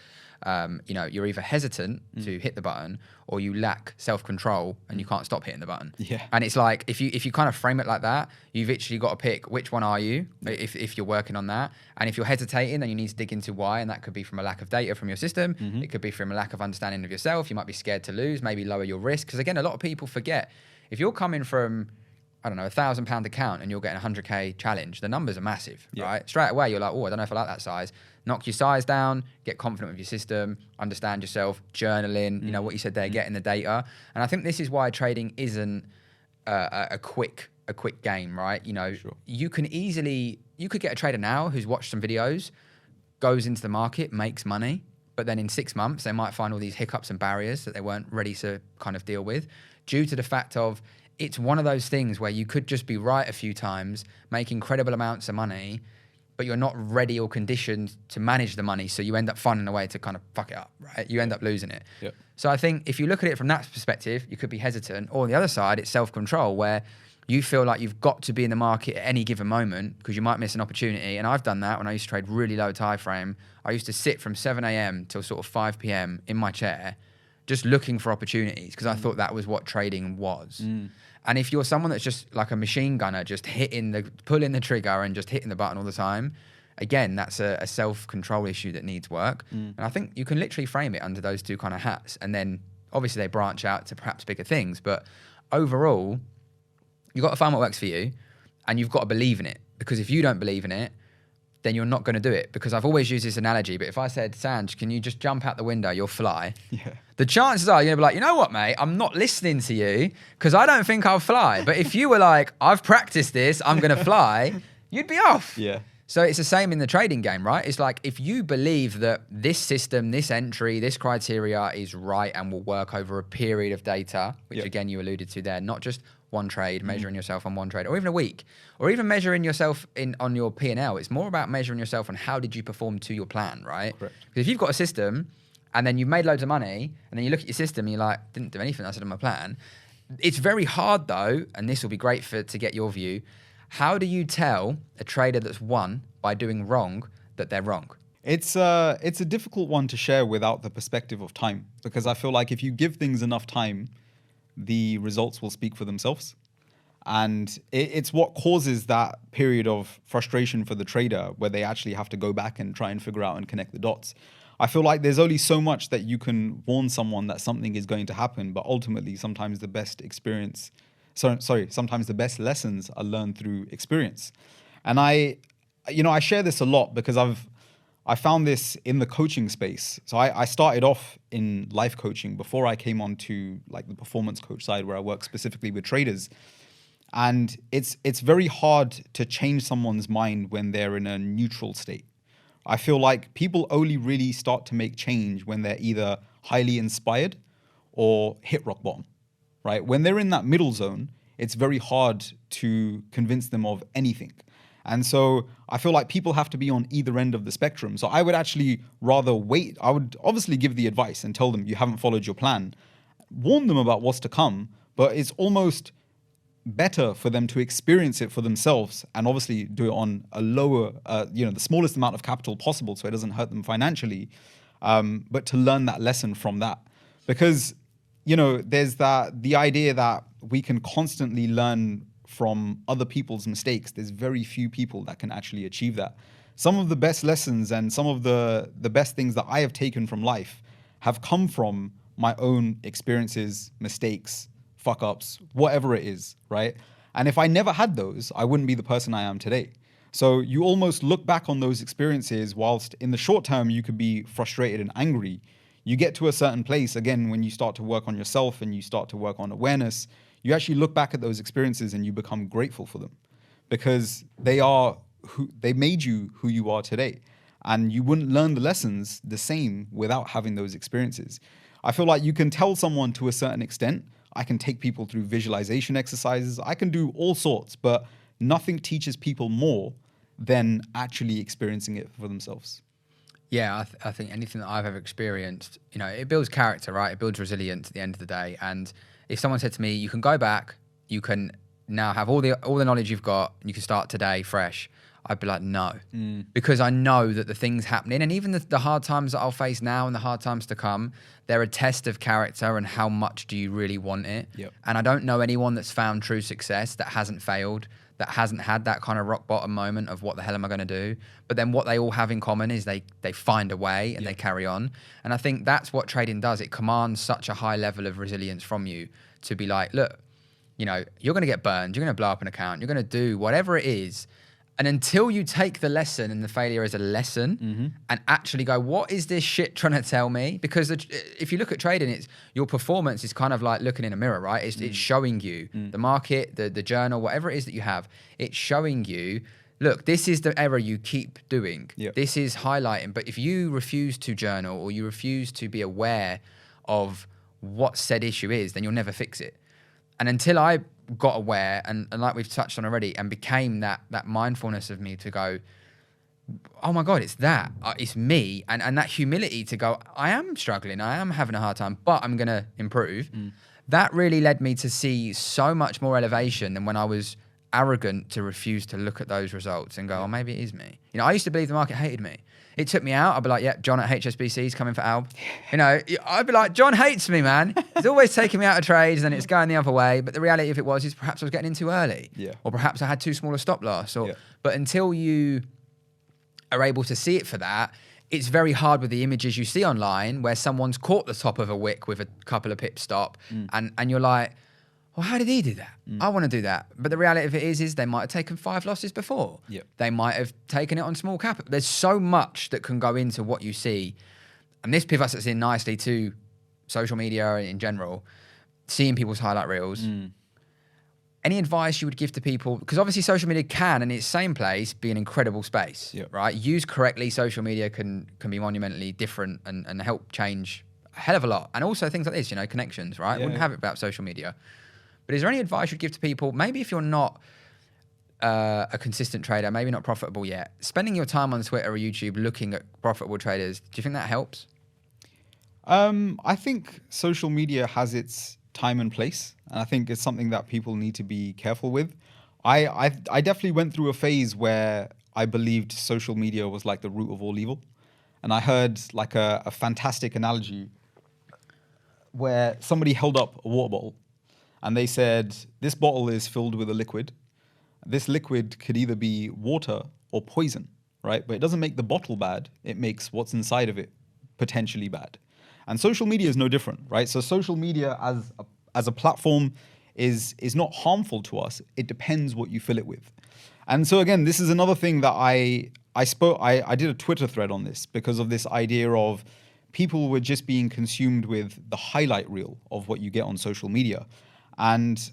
you're either hesitant to hit the button, or you lack self-control and you can't stop hitting the button. Yeah. And it's like, if you kind of frame it like that, you've actually got to pick which one are you, if you're working on that. And if you're hesitating, then you need to dig into why. And that could be from a lack of data from your system. It could be from a lack of understanding of yourself. You might be scared to lose, maybe lower your risk. Because again, a lot of people forget, if you're coming from, I don't know, £1,000 account and you're getting a 100K challenge, the numbers are massive, right? Straight away, you're like, oh, I don't know if I like that size. Knock your size down, get confident with your system, understand yourself, journaling, what you said there, getting the data. And I think this is why trading isn't a quick game, right? Sure. You could get a trader now who's watched some videos, goes into the market, makes money, but then in 6 months, they might find all these hiccups and barriers that they weren't ready to kind of deal with, due to the fact of, it's one of those things where you could just be right a few times, make incredible amounts of money, but you're not ready or conditioned to manage the money. So you end up finding a way to kind of fuck it up, right? You end up losing it. Yep. So I think if you look at it from that perspective, you could be hesitant. Or on the other side, it's self-control, where you feel like you've got to be in the market at any given moment because you might miss an opportunity. And I've done that when I used to trade really low time frame. I used to sit from 7 a.m. till sort of 5 p.m. in my chair, just looking for opportunities, because I thought that was what trading was. And if you're someone that's just like a machine gunner, just pulling the trigger and just hitting the button all the time, again, that's a self-control issue that needs work. And I think you can literally frame it under those two kind of hats. And then obviously they branch out to perhaps bigger things. But overall, you've got to find what works for you, and you've got to believe in it. Because if you don't believe in it, then you're not going to do it. Because I've always used this analogy, but if I said, Sanj, can you just jump out the window, you'll fly. Yeah. The chances are you're going to be like, you know what, mate, I'm not listening to you because I don't think I'll fly. But if you were like, I've practiced this, I'm going to fly, you'd be off. Yeah. So it's the same in the trading game, right? It's like, if you believe that this system, this entry, this criteria is right and will work over a period of data, which again, you alluded to there, not just one trade, measuring yourself on one trade, or even a week, or even measuring yourself on your P&L. It's more about measuring yourself on how did you perform to your plan, right? Correct. Because if you've got a system and then you've made loads of money and then you look at your system and you're like, didn't do anything I said on my plan. It's very hard though, and this will be great to get your view. How do you tell a trader that's won by doing wrong that they're wrong? It's a difficult one to share without the perspective of time, because I feel like if you give things enough time, the results will speak for themselves. And it's what causes that period of frustration for the trader where they actually have to go back and try and figure out and connect the dots. I feel like there's only so much that you can warn someone that something is going to happen, but ultimately sometimes the best experience, sometimes the best lessons are learned through experience. And I share this a lot because I found this in the coaching space. So I started off in life coaching before I came on to like the performance coach side, where I work specifically with traders. And it's very hard to change someone's mind when they're in a neutral state. I feel like people only really start to make change when they're either highly inspired or hit rock bottom, right? When they're in that middle zone, it's very hard to convince them of anything. And so I feel like people have to be on either end of the spectrum. So I would actually rather wait. I would obviously give the advice and tell them you haven't followed your plan, warn them about what's to come, but it's almost better for them to experience it for themselves and obviously do it on a lower, the smallest amount of capital possible so it doesn't hurt them financially, but to learn that lesson from that. Because, there's the idea that we can constantly learn from other people's mistakes. There's very few people that can actually achieve that. Some of the best lessons and some of the best things that I have taken from life have come from my own experiences, mistakes, fuck ups, whatever it is, right? And if I never had those, I wouldn't be the person I am today. So you almost look back on those experiences whilst in the short term you could be frustrated and angry. You get to a certain place, again, when you start to work on yourself and you start to work on awareness, you actually look back at those experiences and you become grateful for them because they made you who you are today. And you wouldn't learn the lessons the same without having those experiences. I feel like you can tell someone to a certain extent. I can take people through visualization exercises. I can do all sorts, but nothing teaches people more than actually experiencing it for themselves. Yeah, I think anything that I've ever experienced, it builds character, right? It builds resilience at the end of the day. And if someone said to me, you can go back, you can now have all the knowledge you've got, and you can start today fresh, I'd be like, no. Because I know that the things happening, and even the hard times that I'll face now and the hard times to come, they're a test of character and how much do you really want it. Yep. And I don't know anyone that's found true success that hasn't failed, that hasn't had that kind of rock bottom moment of what the hell am I going to do? But then what they all have in common is they find a way and they carry on. And I think that's what trading does. It commands such a high level of resilience from you to be like, look, you're going to get burned. You're going to blow up an account. You're going to do whatever it is. And until you take the lesson and the failure as a lesson and actually go, what is this shit trying to tell me? Because if you look at trading, your performance is kind of like looking in a mirror, right? It's showing you the market, the journal, whatever it is that you have. It's showing you, look, this is the error you keep doing. Yep. This is highlighting. But if you refuse to journal or you refuse to be aware of what said issue is, then you'll never fix it. And until I got aware and like we've touched on already and became that mindfulness of me to go, oh my God, it's that, it's me. And that humility to go, I am struggling, I am having a hard time, but I'm going to improve. That really led me to see so much more elevation than when I was arrogant to refuse to look at those results and go, oh, maybe it is me. I used to believe the market hated me. It took me out. I'd be like, yeah, John at HSBC is coming for Alb. I'd be like, John hates me, man. He's always taking me out of trades and it's going the other way. But the reality of it is perhaps I was getting in too early. Yeah. Or perhaps I had too small a stop loss. But until you are able to see it for that, it's very hard with the images you see online where someone's caught the top of a wick with a couple of pip stop and you're like, well, how did he do that? I want to do that. But the reality of it is they might have taken 5 losses before. Yep. They might have taken it on small cap. There's so much that can go into what you see. And this pivots us in nicely to social media in general, seeing people's highlight reels. Any advice you would give to people? Because obviously social media can, in its same place, be an incredible space, right? Used correctly, social media can be monumentally different and help change a hell of a lot. And also things like this, connections, right? Wouldn't have it without social media. But is there any advice you'd give to people, maybe if you're not a consistent trader, maybe not profitable yet, spending your time on Twitter or YouTube looking at profitable traders, do you think that helps? I think social media has its time and place, and I think it's something that people need to be careful with. I definitely went through a phase where I believed social media was like the root of all evil. And I heard like a fantastic analogy where somebody held up a water bottle. And they said, this bottle is filled with a liquid. This liquid could either be water or poison, right? But it doesn't make the bottle bad. It makes what's inside of it potentially bad. And social media is no different, right? So social media as a platform is not harmful to us. It depends what you fill it with. And so again, this is another thing that I did a Twitter thread on this because of this idea of people were just being consumed with the highlight reel of what you get on social media. And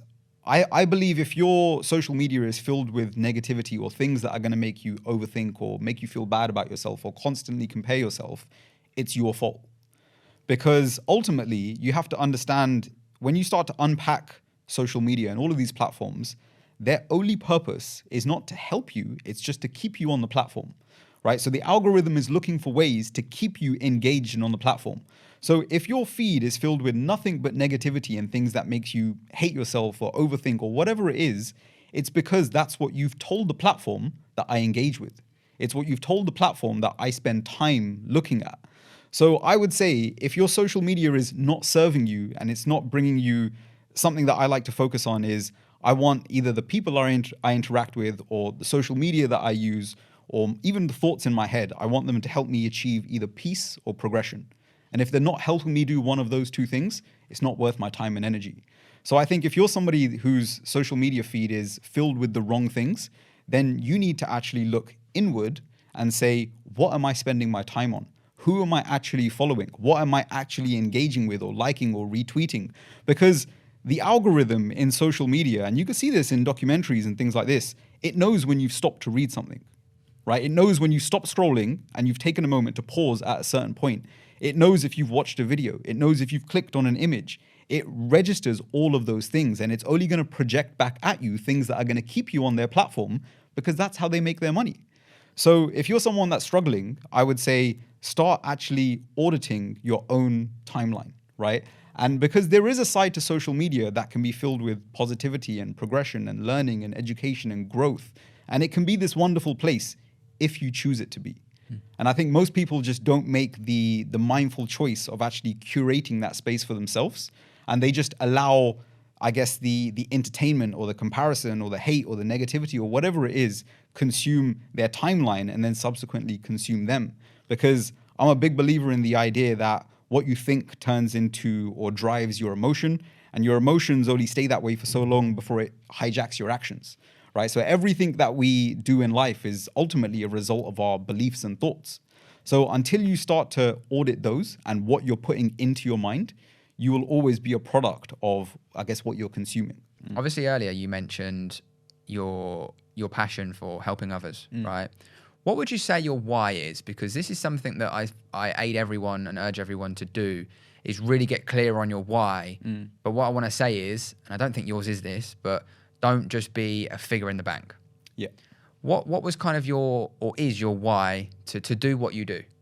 I believe if your social media is filled with negativity or things that are going to make you overthink or make you feel bad about yourself or constantly compare yourself, it's your fault. Because ultimately, you have to understand when you start to unpack social media and all of these platforms, their only purpose is not to help you, it's just to keep you on the platform, right? So the algorithm is looking for ways to keep you engaged and on the platform. So if your feed is filled with nothing but negativity and things that makes you hate yourself or overthink or whatever it is, it's because that's what you've told the platform that I engage with. It's what you've told the platform that I spend time looking at. So I would say if your social media is not serving you and it's not bringing you something that I like to focus on is I want either the people I interact with or the social media that I use or even the thoughts in my head, I want them to help me achieve either peace or progression. And if they're not helping me do one of those two things, it's not worth my time and energy. So I think if you're somebody whose social media feed is filled with the wrong things, then you need to actually look inward and say, what am I spending my time on? Who am I actually following? What am I actually engaging with or liking or retweeting? Because the algorithm in social media, and you can see this in documentaries and things like this, it knows when you've stopped to read something, right? It knows when you stop scrolling and you've taken a moment to pause at a certain point. It knows if you've watched a video. It knows if you've clicked on an image. It registers all of those things, and it's only going to project back at you things that are going to keep you on their platform because that's how they make their money. So if you're someone that's struggling, I would say start actually auditing your own timeline, right? And because there is a side to social media that can be filled with positivity and progression and learning and education and growth. And it can be this wonderful place if you choose it to be. And I think most people just don't make the mindful choice of actually curating that space for themselves. And they just allow, I guess, the entertainment or the comparison or the hate or the negativity or whatever it is consume their timeline and then subsequently consume them. Because I'm a big believer in the idea that what you think turns into or drives your emotion, and your emotions only stay that way for so long before it hijacks your actions, right? So everything that we do in life is ultimately a result of our beliefs and thoughts. So until you start to audit those and what you're putting into your mind, you will always be a product of, I guess, what you're consuming. Obviously, earlier you mentioned your passion for helping others, right? What would you say your why is? Because this is something that I aid everyone and urge everyone to do, is really get clear on your why. But what I want to say is, and I don't think yours is this, but don't just be a figure in the bank. Yeah. What was kind of your, or is your why to do what you do?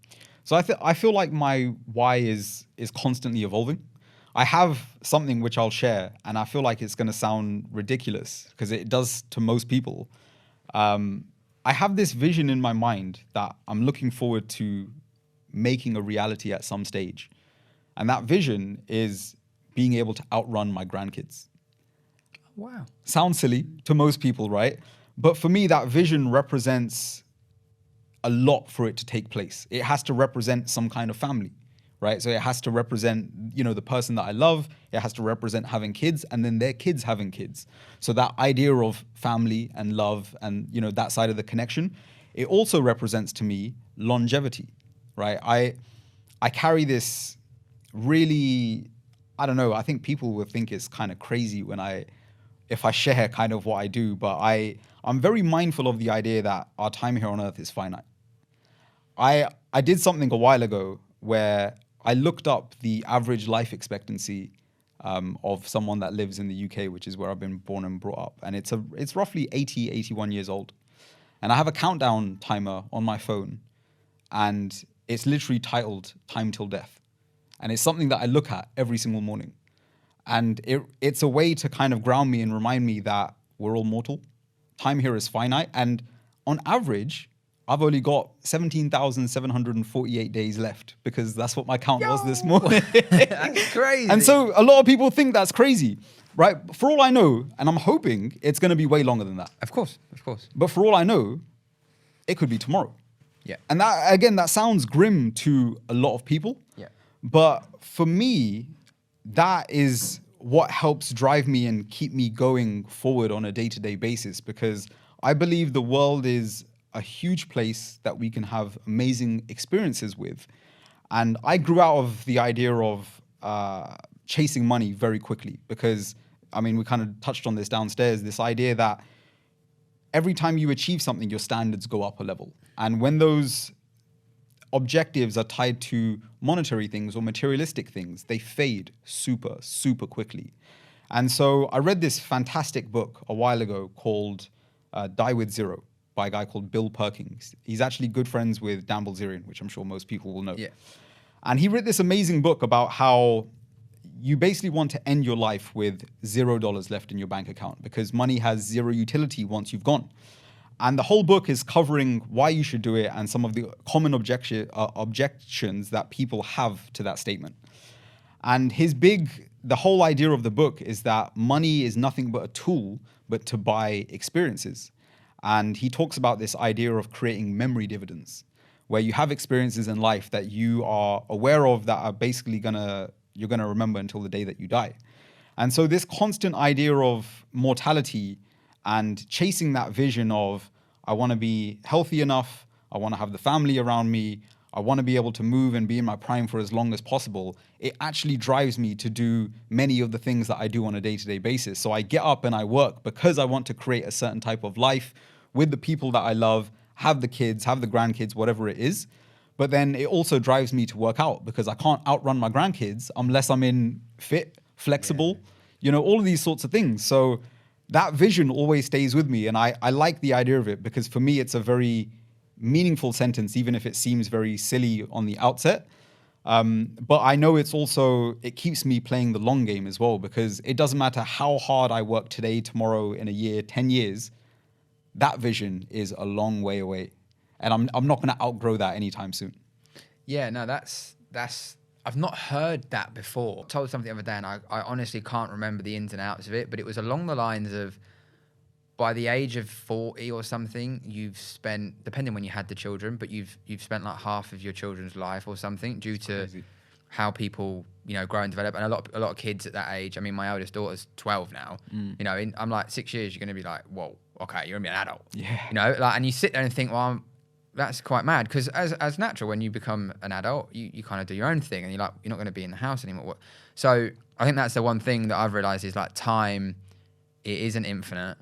So I feel like my why is constantly evolving. I have something which I'll share, and I feel like it's going to sound ridiculous because it does to most people. I have this vision in my mind that I'm looking forward to making a reality at some stage. And that vision is being able to outrun my grandkids. Wow. Sounds silly to most people, right? But for me, that vision represents a lot for it to take place. It has to represent some kind of family, right? So it has to represent, the person that I love. It has to represent having kids and then their kids having kids. So that idea of family and love and, that side of the connection, it also represents to me longevity, right? I carry this really, I don't know, I think people will think it's kind of crazy if I share kind of what I do, but I'm very mindful of the idea that our time here on earth is finite. I did something a while ago where I looked up the average life expectancy of someone that lives in the UK, which is where I've been born and brought up. And it's roughly 80, 81 years old. And I have a countdown timer on my phone, and it's literally titled Time Till Death. And it's something that I look at every single morning. And it's a way to kind of ground me and remind me that we're all mortal. Time here is finite. And on average, I've only got 17,748 days left because that's what my count was this morning. That's crazy. And so a lot of people think that's crazy, right? For all I know, and I'm hoping it's going to be way longer than that. Of course. But for all I know, it could be tomorrow. Yeah. And that, again, that sounds grim to a lot of people. Yeah. But for me, that is what helps drive me and keep me going forward on a day-to-day basis, because I believe the world is a huge place that we can have amazing experiences with. And I grew out of the idea of chasing money very quickly because, I mean, we kind of touched on this downstairs, this idea that every time you achieve something, your standards go up a level. And when those objectives are tied to monetary things or materialistic things, they fade super, super quickly. And so I read this fantastic book a while ago called Die with Zero by a guy called Bill Perkins. He's actually good friends with Dan Bilzerian, which I'm sure most people will know. Yeah. And he wrote this amazing book about how you basically want to end your life with $0 left in your bank account because money has zero utility once you've gone. And the whole book is covering why you should do it and some of the common objections that people have to that statement. And the whole idea of the book is that money is nothing but a tool, but to buy experiences. And he talks about this idea of creating memory dividends, where you have experiences in life that you are aware of that are basically you're gonna remember until the day that you die. And so this constant idea of mortality and chasing that vision of, I want to be healthy enough, I want to have the family around me, I want to be able to move and be in my prime for as long as possible, it actually drives me to do many of the things that I do on a day-to-day basis. So I get up and I work because I want to create a certain type of life with the people that I love, have the kids, have the grandkids, whatever it is. But then it also drives me to work out because I can't outrun my grandkids unless I'm in fit, flexible, all of these sorts of things. So that vision always stays with me. And I like the idea of it because for me, it's a very meaningful sentence, even if it seems very silly on the outset. But I know it keeps me playing the long game as well, because it doesn't matter how hard I work today, tomorrow, in a year, 10 years, that vision is a long way away. And I'm not going to outgrow that anytime soon. Yeah, no, that's I've not heard that before. I told something the other day, and I honestly can't remember the ins and outs of it, but it was along the lines of, by the age of 40 or something, you've spent, depending when you had the children, but you've spent like half of your children's life or something due to how people grow and develop. And a lot of kids at that age. I mean, my eldest daughter's 12 now. I'm like 6 years. You're going to be like, whoa, okay, you're going to be an adult. Yeah. And you sit there and think, well, that's quite mad, because as natural, when you become an adult, you kind of do your own thing, and you're not going to be in the house anymore. So I think that's the one thing that I've realized is, like, time, it isn't infinite,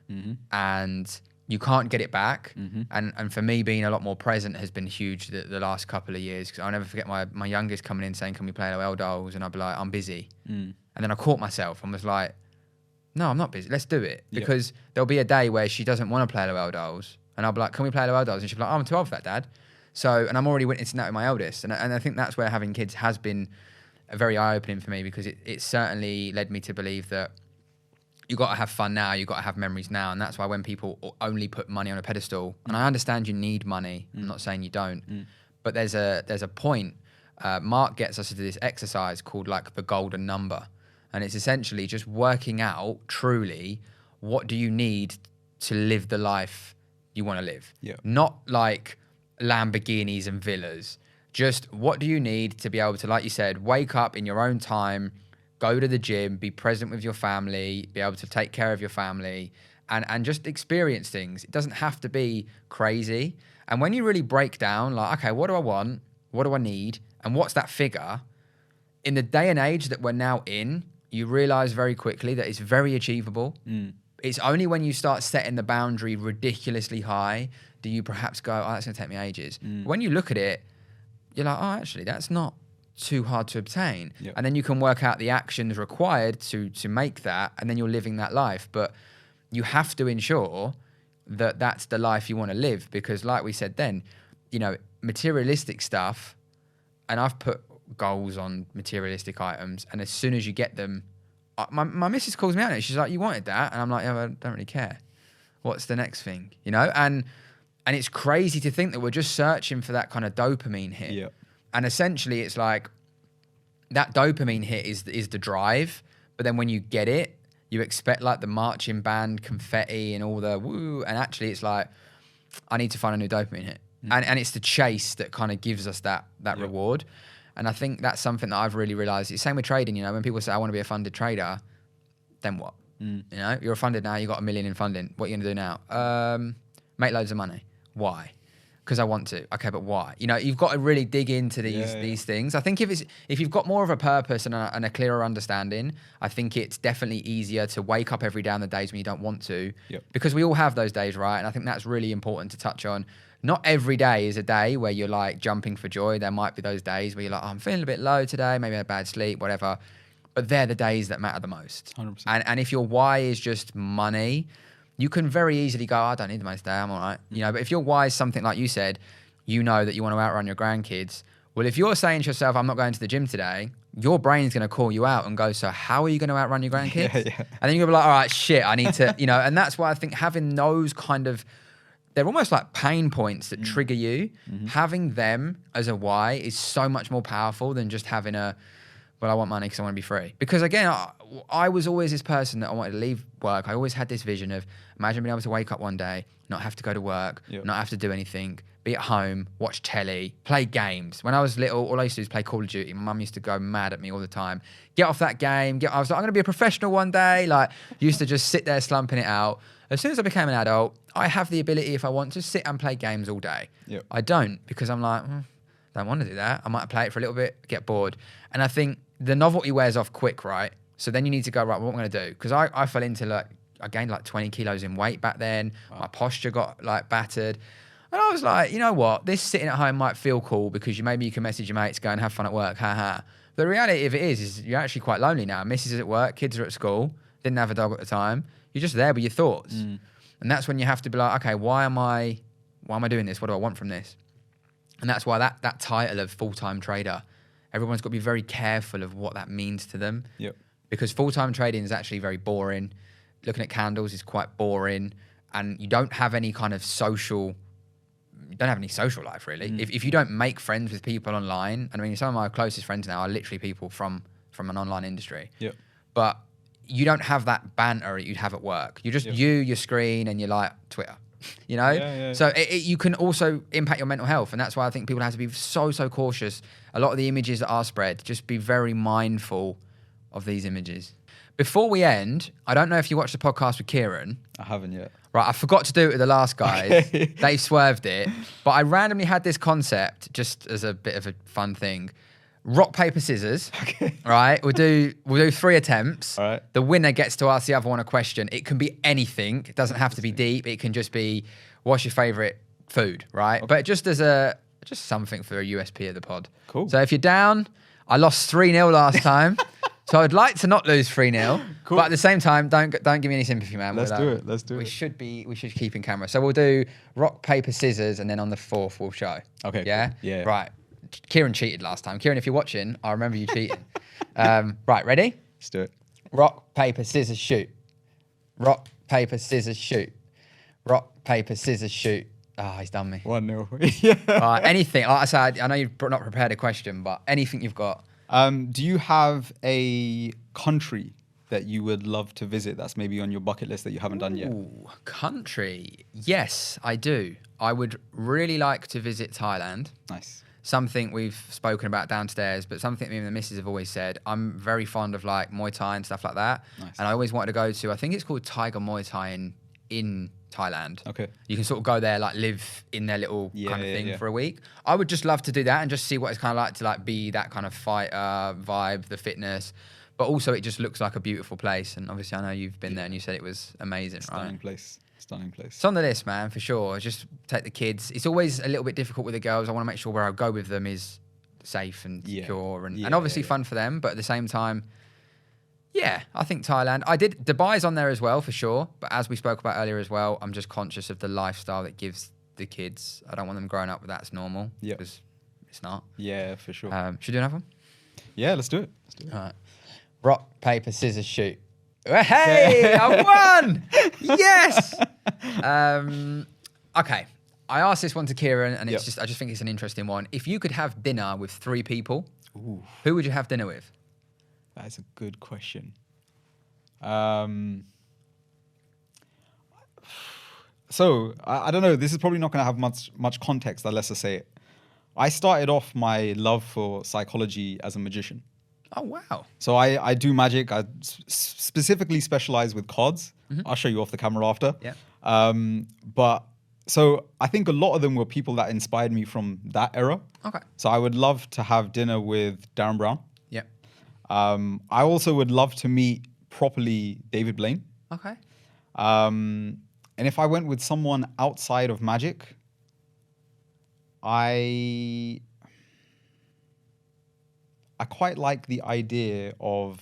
and you can't get it back. And for me, being a lot more present has been huge the last couple of years, because I'll never forget my youngest coming in saying, can we play LOL dolls? And I'd be like, I'm busy. And then I caught myself and was like, no, I'm not busy. Let's do it. Because there'll be a day where she doesn't want to play LOL dolls. And I'll be like, can we play LOL dolls? And she'll be like, oh, I'm too old for that, Dad. So, and I'm already witnessing that with my eldest. And I think that's where having kids has been very eye-opening for me, because it certainly led me to believe that you got to have fun now, you got to have memories now. And that's why when people only put money on a pedestal, and I understand you need money, I'm not saying you don't, but there's a point. Mark gets us to do this exercise called, like, the golden number. And it's essentially just working out truly, what do you need to live the life you want to live? Not like Lamborghinis and villas. Just what do you need to be able to, like you said, wake up in your own time, go to the gym, be present with your family, be able to take care of your family, and just experience things. It doesn't have to be crazy. And when you really break down, like, okay, what do I want? What do I need? And what's that figure? In the day and age that we're now in, you realize very quickly that it's very achievable. It's only when you start setting the boundary ridiculously high do you perhaps go, oh, that's going to take me ages. When you look at it, you're like, oh, actually, that's not too hard to obtain. And then you can work out the actions required to make that, and then you're living that life. But you have to ensure that that's the life you want to live, because like we said then, materialistic stuff, and I've put goals on materialistic items, and as soon as you get them, my missus calls me out and she's like, you wanted that? And I'm like, yeah, I don't really care. What's the next thing? And it's crazy to think that we're just searching for that kind of dopamine hit. And essentially it's like that dopamine hit is the drive, but then when you get it, you expect like the marching band confetti and all the woo, and actually it's like, I need to find a new dopamine hit. And it's the chase that kind of gives us that reward. And I think that's something that I've really realized. It's the same with trading, you know, when people say, I want to be a funded trader, then what? You know, you're funded now, you got $1 million in funding. What are you going to do now? Make loads of money. Why? Because I want to. Okay, but why? You know, you've got to really dig into these things. I think if you've got more of a purpose and a clearer understanding, I think it's definitely easier to wake up every day on the days when you don't want to. Because we all have those days, right? And I think that's really important to touch on. Not every day is a day where you're like jumping for joy. There might be those days where you're like, oh, I'm feeling a bit low today, maybe I had bad sleep, whatever. But they're the days that matter the most. 100%. And if your why is just money, you can very easily go, I don't need the money today, I'm all right. You know, but if your why is something like you said, you know that you want to outrun your grandkids. Well, if you're saying to yourself, I'm not going to the gym today, your brain's going to call you out and go, so how are you going to outrun your grandkids? And then you're going to be like, all right, shit, I need to, you know, and that's why I think having those kind of, they're almost like pain points that trigger you. Having them as a why is so much more powerful than just having a, well, I want money because I want to be free. Because again, I was always this person that I wanted to leave work. I always had this vision of imagine being able to wake up one day, not have to go to work, not have to do anything, be at home, watch telly, play games. When I was little, all I used to do is play Call of Duty. My mum used to go mad at me all the time. Get off that game. I was like, I'm going to be a professional one day. Like, used to just sit there slumping it out. As soon as I became an adult, I have the ability, if I want, to sit and play games all day. I don't, because I'm like, don't want to do that. I might play it for a little bit, get bored. And I think the novelty wears off quick, right? So then you need to go, right, what am I going to do? Because I fell into like, I gained like 20 kilos in weight back then. My posture got like battered. And I was like, you know what? This sitting at home might feel cool because maybe you can message your mates, go and have fun at work, haha. But the reality of it is you're actually quite lonely now. Mrs. is at work, kids are at school, didn't have a dog at the time. You're just there with your thoughts. And that's when you have to be like, okay, why am I doing this? What do I want from this? And that's why that title of full-time trader, everyone's got to be very careful of what that means to them. Because full-time trading is actually very boring. Looking at candles is quite boring. And you don't have any kind of social life, really. If you don't make friends with people online, and I mean, some of my closest friends now are literally people from an online industry. But you don't have that banter that you'd have at work. You're just your screen, and you're like Twitter. You know? So you can also impact your mental health. And that's why I think people have to be so cautious. A lot of the images that are spread, just be very mindful of these images. Before we end, I don't know if you watched the podcast with Kieran. I haven't yet. Right, I forgot to do it with the last guys. They swerved it. But I randomly had this concept just as a bit of a fun thing. Rock, paper, scissors. Right? We'll do 3 attempts. All right. The winner gets to ask the other one a question. It can be anything. It doesn't have to be deep. It can just be, what's your favorite food, right? But just as just something for a USP of the pod. Cool. So if you're down, I lost 3-0 last time. So I'd like to not lose 3-0. Cool. But at the same time, don't give me any sympathy, man. Let's do it. We should keep in camera. So we'll do rock, paper, scissors, and then on the 4th we'll show. Okay. Yeah? Cool. Yeah. Right. Kieran cheated last time. Kieran, if you're watching, I remember you cheating. Right, ready? Let's do it. Rock, paper, scissors, shoot. Rock, paper, scissors, shoot. Rock, paper, scissors, shoot. Oh, he's done me. 1-0. Anything. Like I said, I know you've not prepared a question, but anything you've got. Do you have a country that you would love to visit that's maybe on your bucket list that you haven't done yet? Ooh, country. Yes, I do. I would really like to visit Thailand. Nice. Something we've spoken about downstairs, but something me and the missus have always said. I'm very fond of like Muay Thai and stuff like that. Nice. And I always wanted to go to, I think it's called Tiger Muay Thai in Thailand. Okay. You can sort of go there, like live in their little kind of thing for a week. I would just love to do that and just see what it's kind of like to like be that kind of fighter vibe, the fitness. But also it just looks like a beautiful place. And obviously I know you've been there and you said it was amazing, Stunning right? place. It's on the list, man, for sure. Just take the kids. It's always a little bit difficult with the girls. I want to make sure where I go with them is safe and secure and obviously fun for them. But at the same time, yeah, I think Thailand. Dubai's on there as well, for sure. But as we spoke about earlier as well, I'm just conscious of the lifestyle that gives the kids. I don't want them growing up with that's normal. Yeah. Because it's not. Yeah, for sure. Should we do another one? Yeah, let's do it. All right. Rock, paper, scissors, shoot. Hey, I won! Yes! Okay. I asked this one to Kieran, and I just think it's an interesting one. If you could have dinner with 3 people, who would you have dinner with? That is a good question. I So I don't know. This is probably not going to have much context unless I say it. I started off my love for psychology as a magician. Oh, wow. So I do magic. I specifically specialize with cards. I'll show you off the camera after. Yeah. But so I think a lot of them were people that inspired me from that era. Okay. So I would love to have dinner with Darren Brown. Yep. I also would love to meet properly David Blaine. Okay. And if I went with someone outside of magic, I quite like the idea of.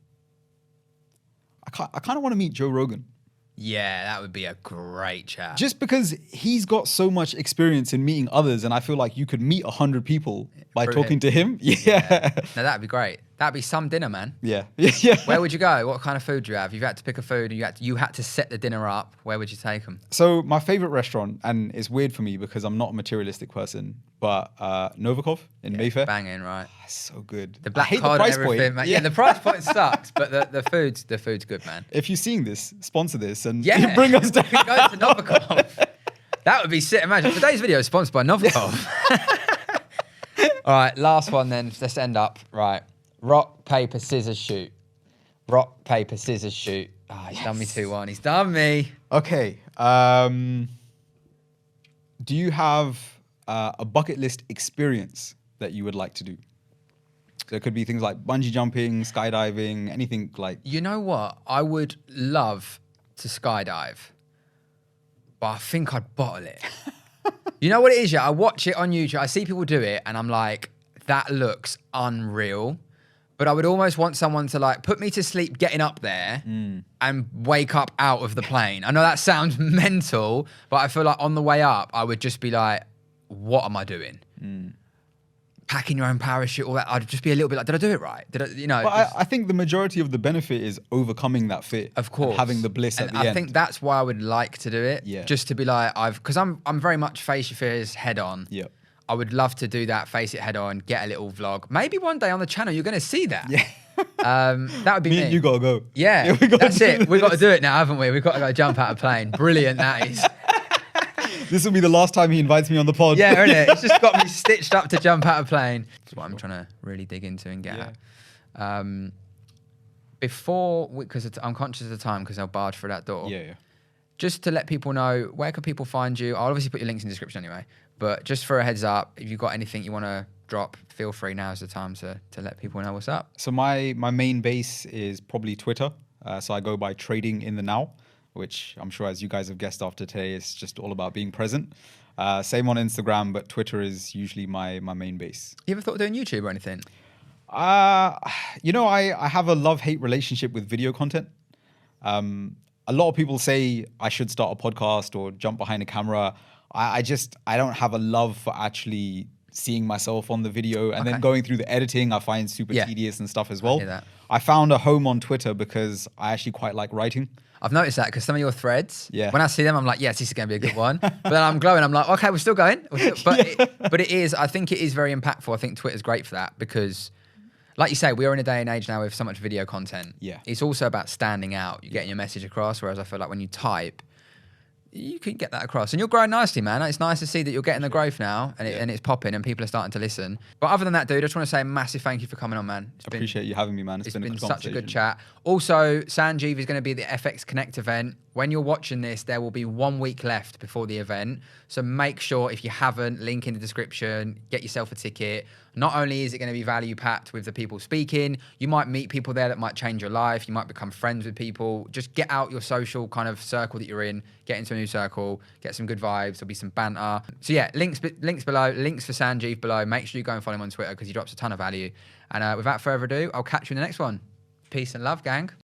I kind of want to meet Joe Rogan. Yeah, that would be a great chat. Just because he's got so much experience in meeting others, and I feel like you could meet 100 people by Through talking him. to him. Yeah. No, that'd be great. That'd be some dinner, man. Yeah. Yeah. Where would you go? What kind of food do you have? You've had to pick a food and you had to set the dinner up. Where would you take them? So my favorite restaurant, and it's weird for me because I'm not a materialistic person, but Novikov in Mayfair. Banging, right? It's so good. The black I hate card the price and everything, point. man. Yeah, the price point sucks, but the food's good, man. If you're seeing this, sponsor this and Yeah, bring us down. We go to Novikov. That would be sick. Imagine today's video is sponsored by Novikov. All right, last one then. Let's end up right. Rock, paper, scissors, shoot. Rock, paper, scissors, shoot. Ah, he's done me 2-1. He's done me. Okay. Do you have a bucket list experience that you would like to do? So it could be things like bungee jumping, skydiving, anything like. You know what? I would love to skydive, but I think I'd bottle it. You know what it is? Yeah, I watch it on YouTube. I see people do it, and I'm like, that looks unreal. But I would almost want someone to like put me to sleep getting up there and wake up out of the plane. I know that sounds mental, but I feel like on the way up, I would just be like, what am I doing? Packing your own parachute, all that. I'd just be a little bit like, did I do it right? Did I, you know? But I think the majority of the benefit is overcoming that fear. Of course, and having the bliss at the I end. think that's why I would like to do it. Yeah. Just to be like, because I'm very much face your fears head on. Yeah. I would love to do that, face it head on, get a little vlog. Maybe one day on the channel you're going to see that. Yeah. That would be me. Me and you gotta go. Yeah, we gotta that's do it. this. We've got to do it now, haven't we? We've got to go jump out of a plane. Brilliant, that is. This will be the last time he invites me on the pod. Yeah, isn't it? It's just got me stitched up to jump out of a plane. That's what I'm trying to really dig into and get at. Because I'm conscious of the time because I'll barge through that door. Yeah. Just to let people know, where can people find you? I'll obviously put your links in the description anyway. But just for a heads up, if you've got anything you want to drop, feel free. Now's the time to let people know what's up. So my main base is probably Twitter. So I go by Trading in the Now, which I'm sure, as you guys have guessed after today, is just all about being present. Same on Instagram, but Twitter is usually my main base. You ever thought of doing YouTube or anything? I have a love-hate relationship with video content. A lot of people say I should start a podcast or jump behind a camera. I don't have a love for actually seeing myself on the video and then going through the editing. I find super tedious and stuff as well. I hear that. I found a home on Twitter because I actually quite like writing. I've noticed that because some of your threads, Yeah. when I see them, I'm like, yes, this is going to be a good one. But then I'm glowing. I'm like, okay, we're still going. But it is, I think it is very impactful. I think Twitter's great for that because, like you say, we are in a day and age now with so much video content. Yeah. It's also about standing out. You're getting your message across, whereas I feel like when you type, you can get that across. And you're growing nicely, man. It's nice to see that you're getting the growth now and it's popping and people are starting to listen. But other than that, dude, I just want to say a massive thank you for coming on, man. Appreciate you having me, man. It's been a been good such a good conversation. chat. Also, Sanjeev is going to be at the FX Connect event. When you're watching this, there will be 1 week left before the event. So make sure, if you haven't, link in the description, get yourself a ticket. Not only is it going to be value packed with the people speaking, you might meet people there that might change your life. You might become friends with people. Just get out your social kind of circle that you're in, get into a new circle, get some good vibes. There'll be some banter. So yeah, links below, links for Sanjeev below. Make sure you go and follow him on Twitter because he drops a ton of value. And without further ado, I'll catch you in the next one. Peace and love, gang.